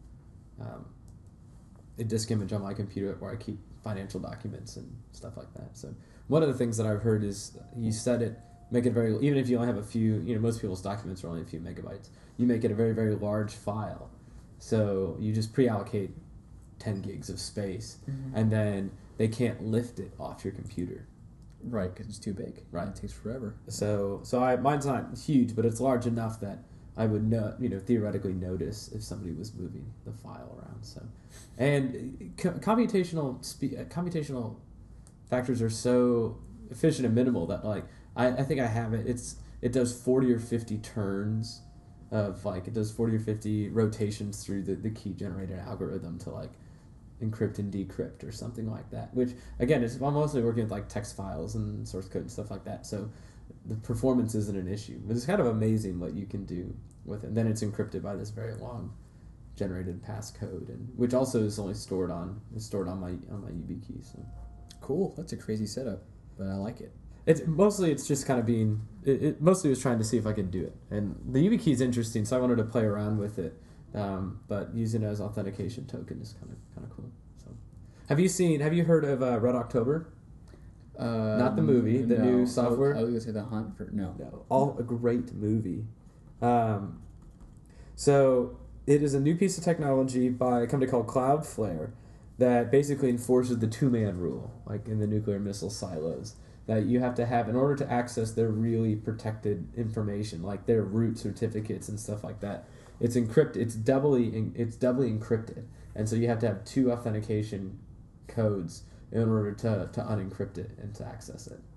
S2: um, a disk image on my computer where I keep financial documents and stuff like that. So one of the things that I've heard is you set it, make it very even if you only have a few, you know, most people's documents are only a few megabytes. You make it a very very large file, so you just pre-allocate ten gigs of space,
S1: mm-hmm.
S2: and then they can't lift it off your computer.
S1: right, because it's too big.
S2: Right.
S1: It takes forever.
S2: So, so I mine's not huge, but it's large enough that I would know, you know, theoretically notice if somebody was moving the file around. So, and co- computational spe- uh, computational factors are so efficient and minimal that like I, I think I have it. It's it does forty or fifty turns of like it does forty or fifty rotations through the, the key generated algorithm to like encrypt and decrypt or something like that, which again is I'm mostly working with like text files and source code and stuff like that, so the performance isn't an issue, but it's kind of amazing what you can do with it. And then it's encrypted by this very long generated passcode, and which also is only stored on is stored on my on my YubiKey. So
S1: Cool. That's a crazy setup, but I like it.
S2: it's mostly it's just kind of being it, it mostly was trying to see if I could do it, and the YubiKey is interesting, so I wanted to play around with it. Um, but using it as authentication token is kind of kind of cool. So, have you seen? Have you heard of uh, Red October?
S1: Uh,
S2: Not the movie, the
S1: no.
S2: new software?
S1: I was going to say The Hunt for no.
S2: No, all a great movie. Um, so it is a new piece of technology by a company called Cloudflare that basically enforces the two-man rule, like in the nuclear missile silos, that you have to have in order to access their really protected information, like their root certificates and stuff like that. It's encrypted. It's doubly. It's doubly encrypted, and so you have to have two authentication codes in order to, to unencrypt it and to access it.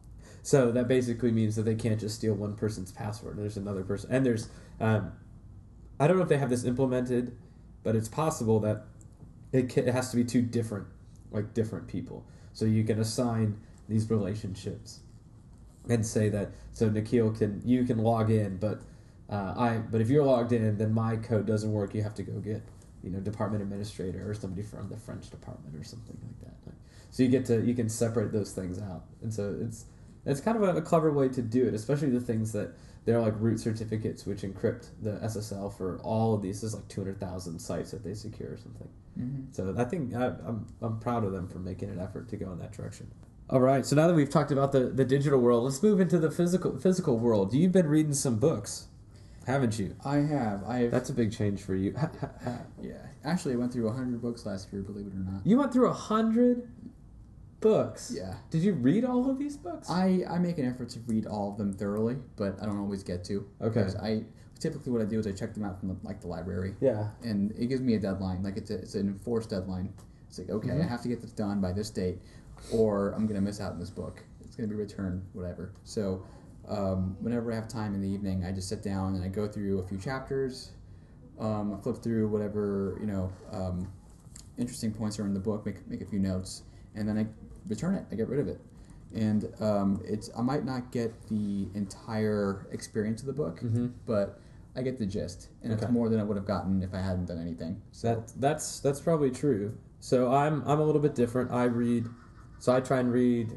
S2: So that basically means that they can't just steal one person's password. There's another person. And there's, um, I don't know if they have this implemented, but it's possible that it, ca- it has to be two different, like different people. So you can assign these relationships and say that, so Nikhil can, you can log in, but uh, I, but if you're logged in, then my code doesn't work. You have to go get, you know, department administrator or somebody from the French department or something like that. So you get to, you can separate those things out. And so it's, it's kind of a, a clever way to do it, especially the things that they're like root certificates, which encrypt the S S L for all of these. There's like two hundred thousand sites that they secure or something. Mm-hmm. So I think I, I'm I'm proud of them for making an effort to go in that direction. All right, so now that we've talked about the, the digital world, let's move into the physical physical world. You've been reading some books, haven't you?
S1: I have. I have.
S2: That's a big change for you.
S1: Yeah. Actually, I went through one hundred books last year, believe it or not.
S2: You went through one hundred books?
S1: Yeah.
S2: Did you read all of these books?
S1: I, I make an effort to read all of them thoroughly, but I don't always get to.
S2: Okay.
S1: Because I typically what I do is I check them out from the, like the library.
S2: Yeah.
S1: And it gives me a deadline. Like it's a, it's an enforced deadline. It's like, okay, mm-hmm. I have to get this done by this date, or I'm gonna miss out on this book. It's gonna be returned, whatever. So um, whenever I have time in the evening, I just sit down and I go through a few chapters. Um, I flip through whatever you know um, interesting points are in the book. Make make a few notes, and then I return it. I get rid of it. And um, it's I might not get the entire experience of the book, mm-hmm. but I get the gist, and okay. it's more than I would have gotten if I hadn't done anything. So
S2: that that's that's probably true. So I'm I'm a little bit different. I read, so I try and read.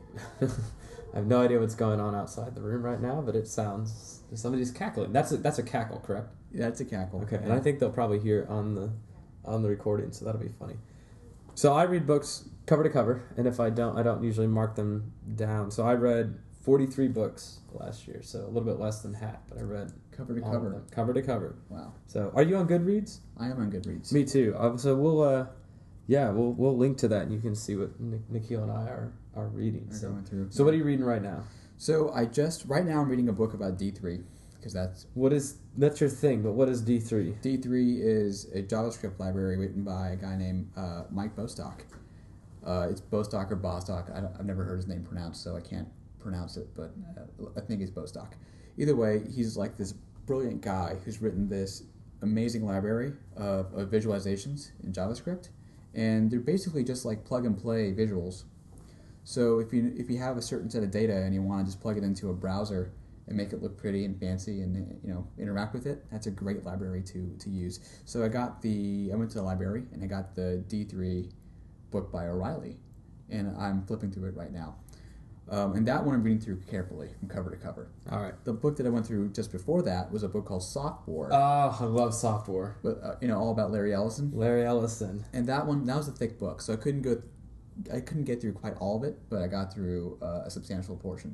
S2: I have no idea what's going on outside the room right now, but it sounds somebody's cackling. That's a, that's a cackle, correct?
S1: Yeah, it's a cackle.
S2: Okay, yeah. And I think they'll probably hear it on the on the recording, so that'll be funny. So I read books cover to cover, and if I don't, I don't usually mark them down. So I read forty-three books last year, so a little bit less than half, but I read
S1: cover to cover,
S2: cover to cover.
S1: Wow.
S2: So are you on Goodreads?
S1: I am on Goodreads.
S2: Me too. Uh, so we'll, uh, yeah, we'll we'll link to that, and you can see what Nik- Nikhil and I are are reading.
S1: We're
S2: so
S1: going through.
S2: So what are you reading right now?
S1: So I just right now I'm reading a book about D three. Because that's
S2: what is that's your thing, but what is D three?
S1: D three is a JavaScript library written by a guy named uh, Mike Bostock. Uh, it's Bostock or Bostock. I I've never heard his name pronounced, so I can't pronounce it, but uh, I think it's Bostock. Either way, he's like this brilliant guy who's written this amazing library of, of visualizations in JavaScript, and they're basically just like plug and play visuals. So if you if you have a certain set of data and you want to just plug it into a browser and make it look pretty and fancy and you know interact with it, that's a great library to to use. So I got the I went to the library and I got the D three book by O'Reilly, and I'm flipping through it right now. Um, and that one I'm reading through carefully from cover to cover.
S2: All right.
S1: The book that I went through just before that was a book called Soft War.
S2: Oh, I love Soft War.
S1: But uh, you know all about Larry Ellison.
S2: Larry Ellison.
S1: And that one that was a thick book, so I couldn't go. I couldn't get through quite all of it, but I got through uh, a substantial portion.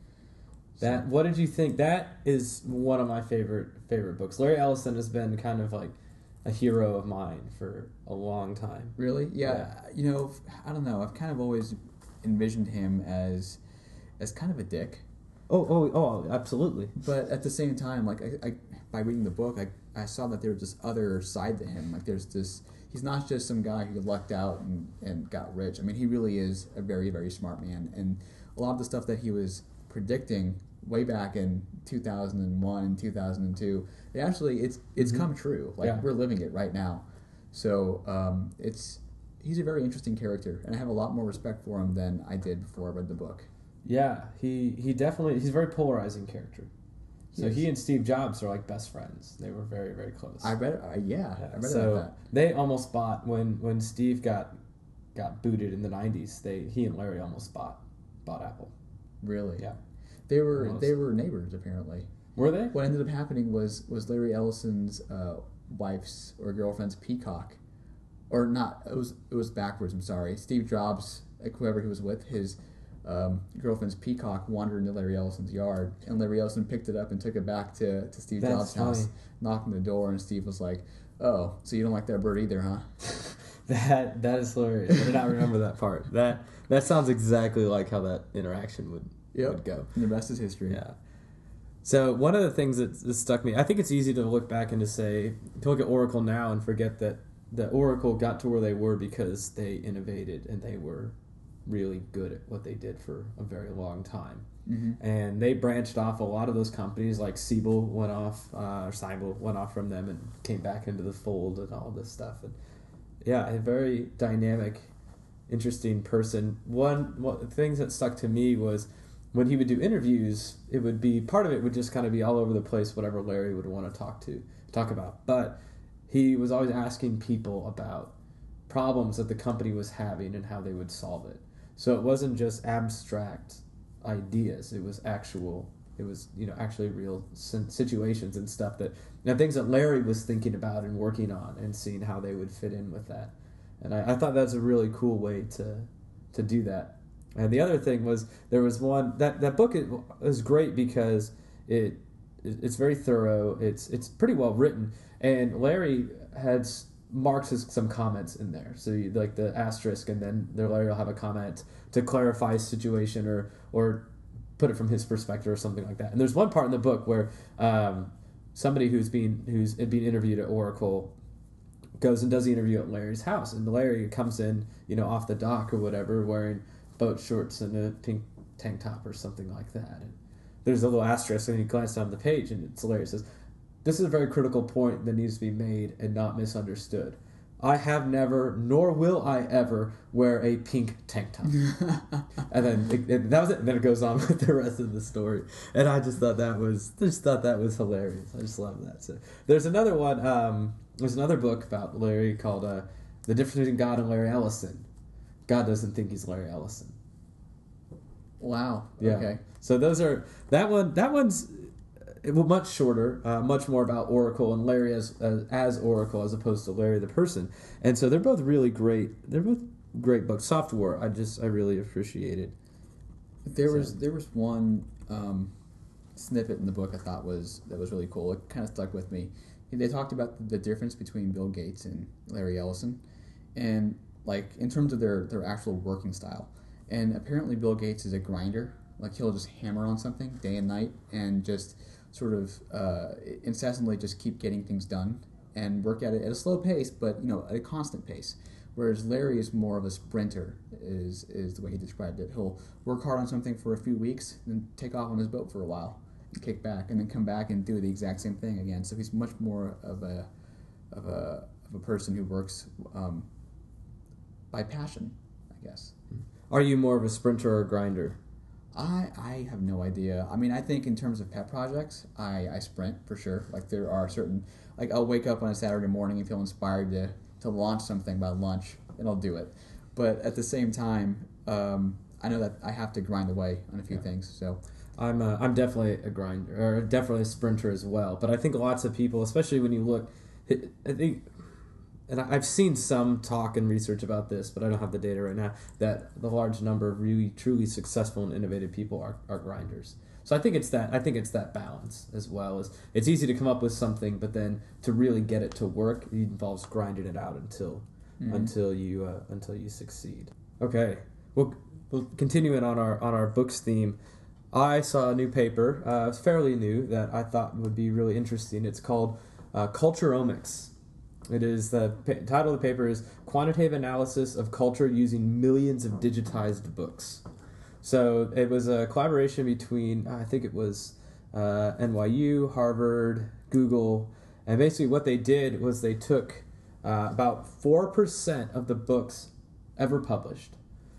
S2: That what did you think? That is one of my favorite favorite books. Larry Ellison has been kind of like a hero of mine for a long time.
S1: Really? Yeah. yeah. You know, I don't know. I've kind of always envisioned him as as kind of a dick.
S2: Oh, oh, oh, absolutely.
S1: But at the same time, like I, I by reading the book, I I saw that there was this other side to him. Like there's this. He's not just some guy who lucked out and, and got rich. I mean, he really is a very, very smart man. And a lot of the stuff that he was predicting way back in two thousand one and two thousand two, it actually, it's it's mm-hmm. come true. Like, yeah. We're living it right now. So um, it's he's a very interesting character, and I have a lot more respect for him than I did before I read the book.
S2: Yeah, he, he definitely, he's a very polarizing character. So
S1: yes.
S2: He and Steve Jobs are like best friends. They were very, very close.
S1: I read, uh, yeah, yeah, I read
S2: so
S1: about that.
S2: They almost bought when, when Steve got got booted in the nineties. They he and Larry almost bought bought Apple.
S1: Really?
S2: Yeah.
S1: They were
S2: almost.
S1: they were neighbors apparently.
S2: Were they?
S1: What ended up happening was was Larry Ellison's uh, wife's or girlfriend's peacock, or not? It was it was backwards. I'm sorry. Steve Jobs, like whoever he was with, his. Um, girlfriend's peacock wandered into Larry Ellison's yard, and Larry Ellison picked it up and took it back to, to Steve
S2: That's
S1: Jobs'
S2: funny.
S1: house, knocked on the door, and Steve was like, "Oh, so you don't like that bird either, huh?"
S2: that that is hilarious. I did not remember that part. That that sounds exactly like how that interaction would
S1: yep.
S2: would go.
S1: And the rest is history.
S2: Yeah. So one of the things that, that stuck me, I think it's easy to look back and to say, to look at Oracle now and forget that the Oracle got to where they were because they innovated and they were really good at what they did for a very long time.
S1: Mm-hmm.
S2: And they branched off a lot of those companies, like Siebel went off, uh, or Siebel went off from them and came back into the fold and all this stuff. And yeah, a very dynamic, interesting person. One, one things that stuck to me was when he would do interviews, it would be, part of it would just kind of be all over the place, whatever Larry would want to talk to, talk about. But he was always asking people about problems that the company was having and how they would solve it. So it wasn't just abstract ideas. It was actual, it was, you know, actually real situations and stuff that, you know, things that Larry was thinking about and working on and seeing how they would fit in with that. And I, I thought that's a really cool way to to do that. And the other thing was, there was one, that, that book is great because it it's very thorough, it's it's pretty well written, and Larry had marks his, some comments in there. So you, like the asterisk, and then there Larry will have a comment to clarify a situation or or put it from his perspective or something like that. And there's one part in the book where um, somebody who's being who's being interviewed at Oracle goes and does the interview at Larry's house, and Larry comes in, you know, off the dock or whatever, wearing boat shorts and a pink tank top or something like that. And there's a little asterisk, and he glances down the page, and it's Larry says, "This is a very critical point that needs to be made and not misunderstood. I have never, nor will I ever, wear a pink tank top." And then it, it, that was it. And then it goes on with the rest of the story. And I just thought that was, just thought that was hilarious. I just love that. So there's another one. Um, there's another book about Larry called uh, "The Difference Between God and Larry Ellison." God doesn't think he's Larry Ellison.
S1: Wow.
S2: Yeah.
S1: Okay.
S2: So those are that one. That one's well, much shorter, uh, much more about Oracle and Larry as, as as Oracle as opposed to Larry the person. And so they're both really great. They're both great books. Software, I just I really appreciated.
S1: There
S2: So-
S1: was there was one um, snippet in the book I thought was that was really cool. It kind of stuck with me. They talked about the difference between Bill Gates and Larry Ellison, and like in terms of their their actual working style. And apparently Bill Gates is a grinder. Like he'll just hammer on something day and night and just sort of uh, incessantly just keep getting things done and work at it at a slow pace, but you know, at a constant pace. Whereas Larry is more of a sprinter, is is the way he described it. He'll work hard on something for a few weeks, then take off on his boat for a while, and kick back, and then come back and do the exact same thing again. So he's much more of a of a of a person who works um, by passion, I guess.
S2: Are you more of a sprinter or a grinder?
S1: I, I have no idea. I mean, I think in terms of pet projects, I, I sprint for sure. Like there are certain, like I'll wake up on a Saturday morning and feel inspired to, to launch something by lunch, and I'll do it. But at the same time, um, I know that I have to grind away on a few
S2: Yeah.
S1: things. So
S2: I'm a, I'm definitely a grinder, or definitely a sprinter as well. But I think lots of people, especially when you look, I think, and I've seen some talk and research about this, but I don't have the data right now, that the large number of really truly successful and innovative people are, are grinders. So I think it's that I think it's that balance as well. As it's easy to come up with something, but then to really get it to work, it involves grinding it out until
S1: Mhm.
S2: until you uh, until you succeed. Okay, we'll we'll continue it on our on our books theme. I saw a new paper, uh, it's fairly new, that I thought would be really interesting. It's called uh, Culturomics. It is the pa- title of the paper is Quantitative Analysis of Culture Using Millions of Digitized Books. So it was a collaboration between, I think it was uh, N Y U, Harvard, Google, and basically what they did was they took uh, about four percent of the books ever published.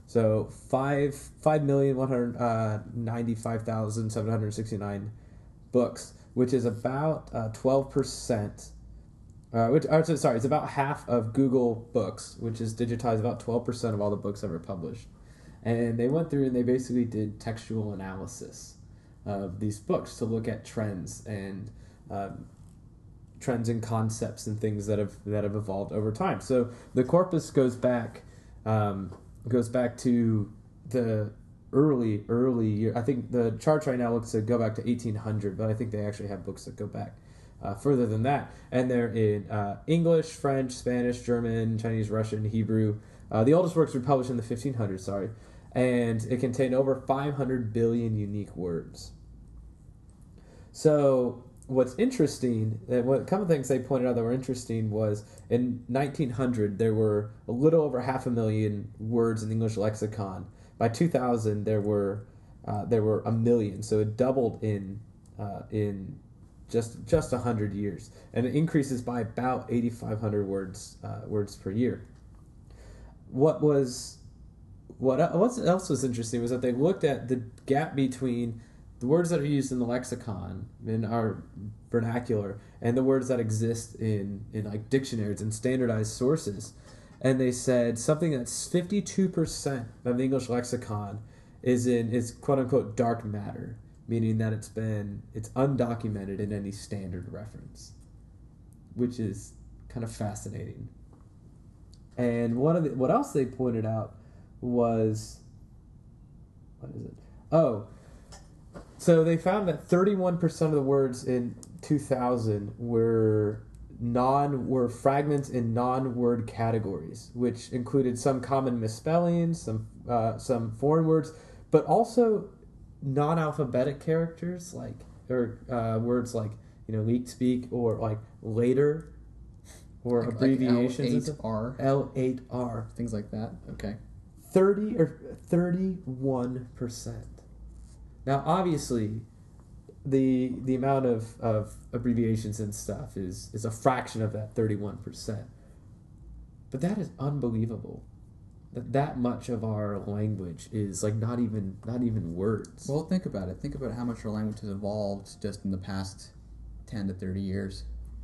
S2: So five five million one hundred ninety five thousand seven hundred sixty nine books, which is about uh, twelve percent. Uh, which or, sorry, it's about half of Google Books, which is digitized about twelve percent of all the books ever published. And they went through and they basically did textual analysis of these books to look at trends and um, trends and concepts and things that have that have evolved over time. So the corpus goes back um, goes back to the early early year. I think the charts right now looks to go back to eighteen hundred, but I think they actually have books that go back Uh, further than that, and they're in uh, English, French, Spanish, German, Chinese, Russian, Hebrew. Uh, the oldest works were published in the fifteen hundreds, sorry, and it contained over five hundred billion unique words. So what's interesting, and what a couple of things they pointed out that were interesting was in nineteen hundred there were a little over half a million words in the English lexicon. By two thousand there were uh, there were a million, so it doubled in uh, in just just a hundred years, and it increases by about eighty-five hundred words uh, words per year. What was what what else was interesting was that they looked at the gap between the words that are used in the lexicon in our vernacular and the words that exist in in like dictionaries and standardized sources, and they said something that's fifty-two percent of the English lexicon is in is quote unquote dark matter, meaning that it's been it's undocumented in any standard reference, which is kind of fascinating. And one of the, what else they pointed out was, what is it? Oh, so they found that thirty-one percent of the words in two thousand were non were fragments in non-word categories, which included some common misspellings, some uh, some foreign words, but also non-alphabetic characters like or uh, words like you know leak speak or like later or
S1: like,
S2: abbreviations
S1: like L eight R
S2: L eight R
S1: things like that. Okay,
S2: thirty or thirty-one percent. Now, obviously, the the amount of, of abbreviations and stuff is is a fraction of that thirty-one percent. But that is unbelievable. That that much of our language is like not even not even words.
S1: Well, think about it. Think about how much our language has evolved just in the past ten to thirty years.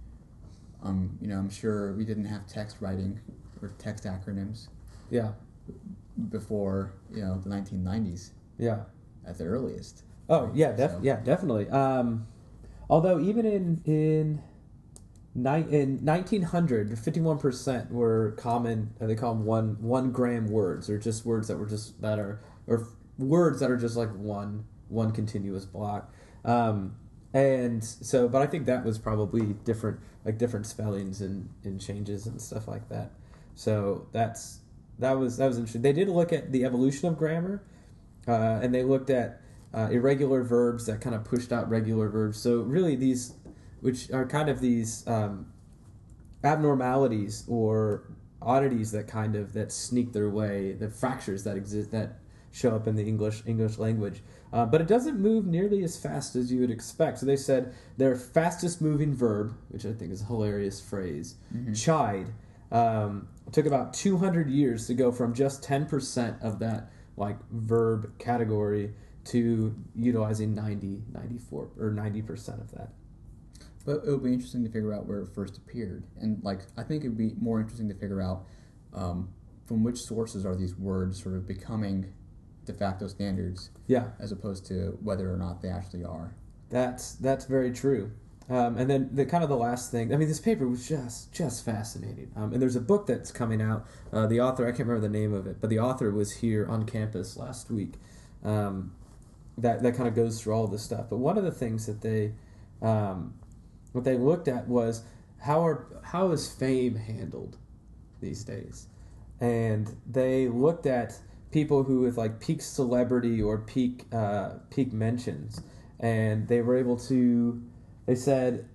S1: Um, you know, I'm sure we didn't have text writing or text acronyms.
S2: Yeah.
S1: Before, you know, the nineteen nineties.
S2: Yeah.
S1: At the earliest.
S2: Oh yeah, def-
S1: so.
S2: yeah, definitely. Um, although even in in ni- in nineteen hundred, fifty-one percent were common. Uh, they call them one one gram words, or just words that were just that are or f- words that are just like one one continuous block. Um, and so, but I think that was probably different, like different spellings and, and changes and stuff like that. So that's that was that was interesting. They did look at the evolution of grammar. Uh, and they looked at uh, irregular verbs that kind of pushed out regular verbs. So really these, which are kind of these um, abnormalities or oddities that kind of that sneak their way, the fractures that exist that show up in the English English language. Uh, but it doesn't move nearly as fast as you would expect. So they said their fastest moving verb, which I think is a hilarious phrase, mm-hmm. chide, um, took about two hundred years to go from just ten percent of that like verb category to utilizing ninety, ninety-four or ninety percent of that.
S1: But it would be interesting to figure out where it first appeared. And like I think it would be more interesting to figure out um, from which sources are these words sort of becoming de facto standards.
S2: Yeah.
S1: As opposed to whether or not they actually are.
S2: That's that's very true. Um, and then the kind of the last thing, I mean, this paper was just just fascinating. Um, and there's a book that's coming out. Uh, the author, I can't remember the name of it, but the author was here on campus last week. Um, that that kind of goes through all of this stuff. But one of the things that they, um, what they looked at was how are how is fame handled these days, and they looked at people who with like peak celebrity or peak uh, peak mentions, and they were able to. They said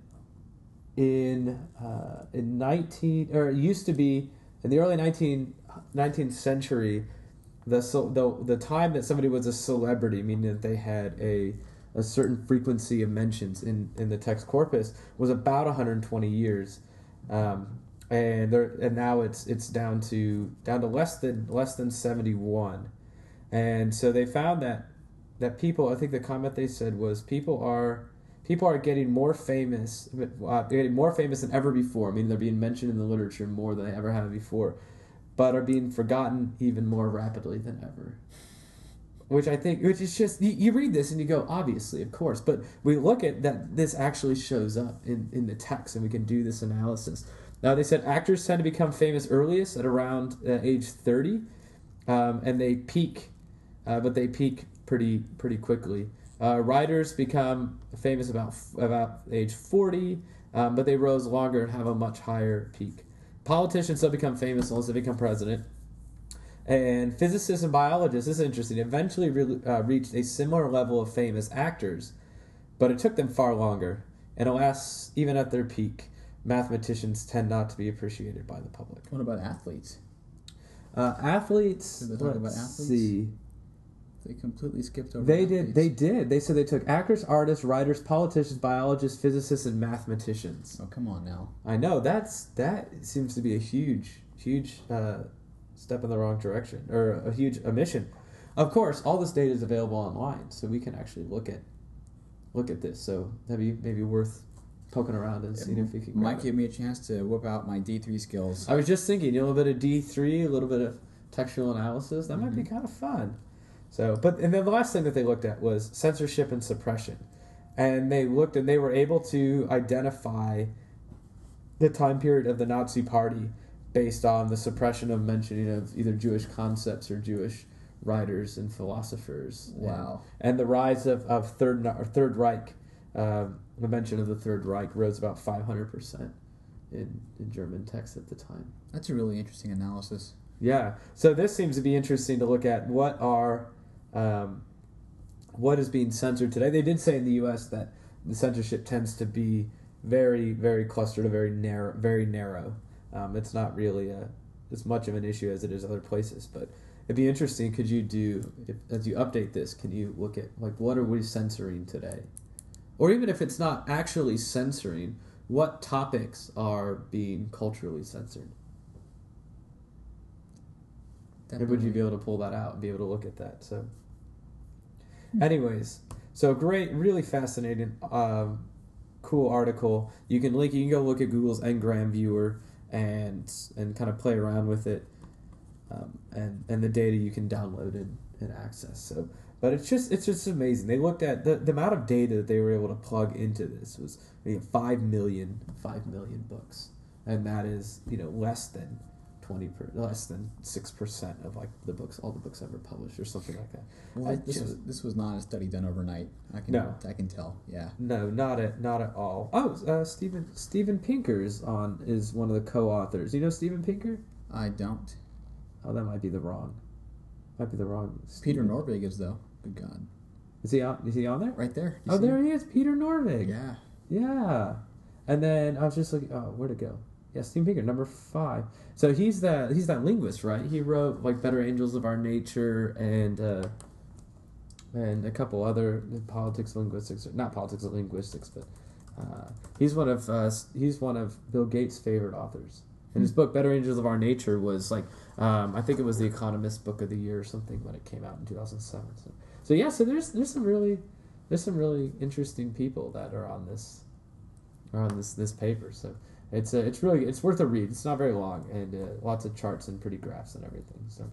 S2: in uh, in nineteen or it used to be in the early nineteenth century, the the the time that somebody was a celebrity, meaning that they had a a certain frequency of mentions in, in the text corpus, was about one hundred twenty years, um, and there and now it's it's down to down to less than less than seventy-one, and so they found that that people, I think the comment they said was people are. People are getting more famous, uh, they're getting more famous than ever before. I mean, they're being mentioned in the literature more than they ever have before, but are being forgotten even more rapidly than ever. Which I think, which is just, you, you read this and you go, obviously, of course, but we look at that this actually shows up in, in the text and we can do this analysis. Now, they said actors tend to become famous earliest at around uh, age thirty, um, and they peak, uh, but they peak pretty pretty quickly. Uh, writers become famous about about age forty, um, but they rose longer and have a much higher peak. Politicians still become famous once they become president. And physicists and biologists, this is interesting, eventually re- uh, reached a similar level of fame as actors, but it took them far longer. And alas, even at their peak, mathematicians tend not to be appreciated by the public.
S1: What about athletes?
S2: Uh, athletes.
S1: Did they talk
S2: let's
S1: about athletes?
S2: see.
S1: They completely skipped over.
S2: They
S1: athletes.
S2: did. They did. They said they took actors, artists, writers, politicians, biologists, physicists, and mathematicians.
S1: Oh, come on now.
S2: I know that's that seems to be a huge, huge uh, step in the wrong direction, or a huge omission. Of course, all this data is available online, so we can actually look at look at this. So that'd be maybe worth poking around and seeing if we can.
S1: Might
S2: grab
S1: give
S2: it.
S1: me a chance to whip out my D three skills.
S2: I was just thinking, you know, a little bit of D three, a little bit of textual analysis. That might be
S1: Mhm.
S2: kind of fun. So, but and then the last thing that they looked at was censorship and suppression, and they looked and they were able to identify the time period of the Nazi Party based on the suppression of mentioning of either Jewish concepts or Jewish writers and philosophers.
S1: Wow.
S2: And, and the rise of, of third or Third Reich, um, the mention of the Third Reich rose about five hundred percent in in German texts at the time.
S1: That's a really interesting analysis.
S2: Yeah. So this seems to be interesting to look at what are um, what is being censored today. They did say in the U S that the censorship tends to be very, very clustered, or very narrow. Very narrow. Um, it's not really a, as much of an issue as it is other places. But it'd be interesting. Could you do if, as you update this? Can you look at like what are we censoring today, or even if it's not actually censoring, what topics are being culturally censored? And would you be able to pull that out and be able to look at that? So, anyways, so great, really fascinating, um, cool article. You can link. You can go look at Google's Ngram Viewer and and kind of play around with it, um, and and the data you can download and, and access. So, but it's just it's just amazing. They looked at the, the amount of data that they were able to plug into this was you know, five million five million books, and that is you know less than. Twenty per, less than six percent of like the books, all the books ever published, or something like that.
S1: Well,
S2: I
S1: this
S2: just-
S1: was this was not a study done overnight. I can
S2: No.
S1: I can tell. Yeah.
S2: No, not at not at all. Oh, uh, Stephen Stephen Pinker's on is one of the co-authors. You know Stephen Pinker?
S1: I don't.
S2: Oh, that might be the wrong. Might be the wrong.
S1: Peter
S2: Stephen.
S1: Norvig is though. Good God.
S2: Is he on? Is he on there?
S1: Right there. You
S2: Oh,
S1: see
S2: there
S1: him?
S2: he is, Peter Norvig.
S1: Yeah.
S2: Yeah. And then I was just looking. Oh, where'd it go? Yeah, Stephen Pinker, number five. So he's that he's that linguist, right? He wrote like Better Angels of Our Nature and uh, and a couple other politics, linguistics, not politics and linguistics, but uh, he's one of uh, he's one of Bill Gates' favorite authors. And his book Better Angels of Our Nature was like um, I think it was the Economist Book of the Year or something when it came out in two thousand seven. So, so yeah, so there's there's some really there's some really interesting people that are on this are on this this paper. So. It's uh, it's really it's worth a read. It's not very long and uh, lots of charts and pretty graphs and everything. So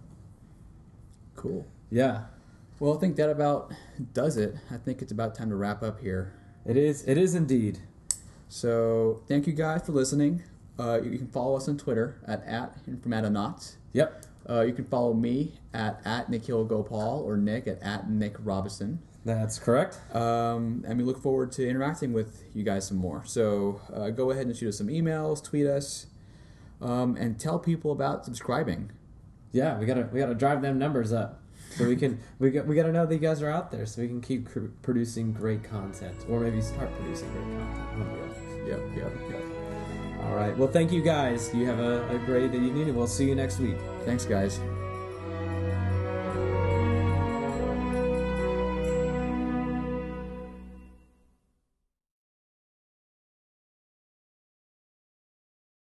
S1: Cool.
S2: yeah,
S1: Well, I think that about does it. I think it's about time to wrap up here.
S2: it is it is indeed.
S1: So thank you guys for listening. Uh, you can follow us on Twitter at at informatonauts.
S2: Yep.
S1: Uh, you can follow me at at Nikhil Gopal or Nick at at Nick Robinson.
S2: That's correct.
S1: Um, and we look forward to interacting with you guys some more. So uh, go ahead and shoot us some emails, tweet us, um, and tell people about subscribing.
S2: Yeah, we gotta we gotta drive them numbers up, so we can we got we gotta know that you guys are out there, so we can keep cr- producing great content, or maybe start producing great content. One or the other.
S1: Yep, yep, yep.
S2: All right. Well, thank you guys. You have a, a great evening, and we'll see you next week.
S1: Thanks, guys.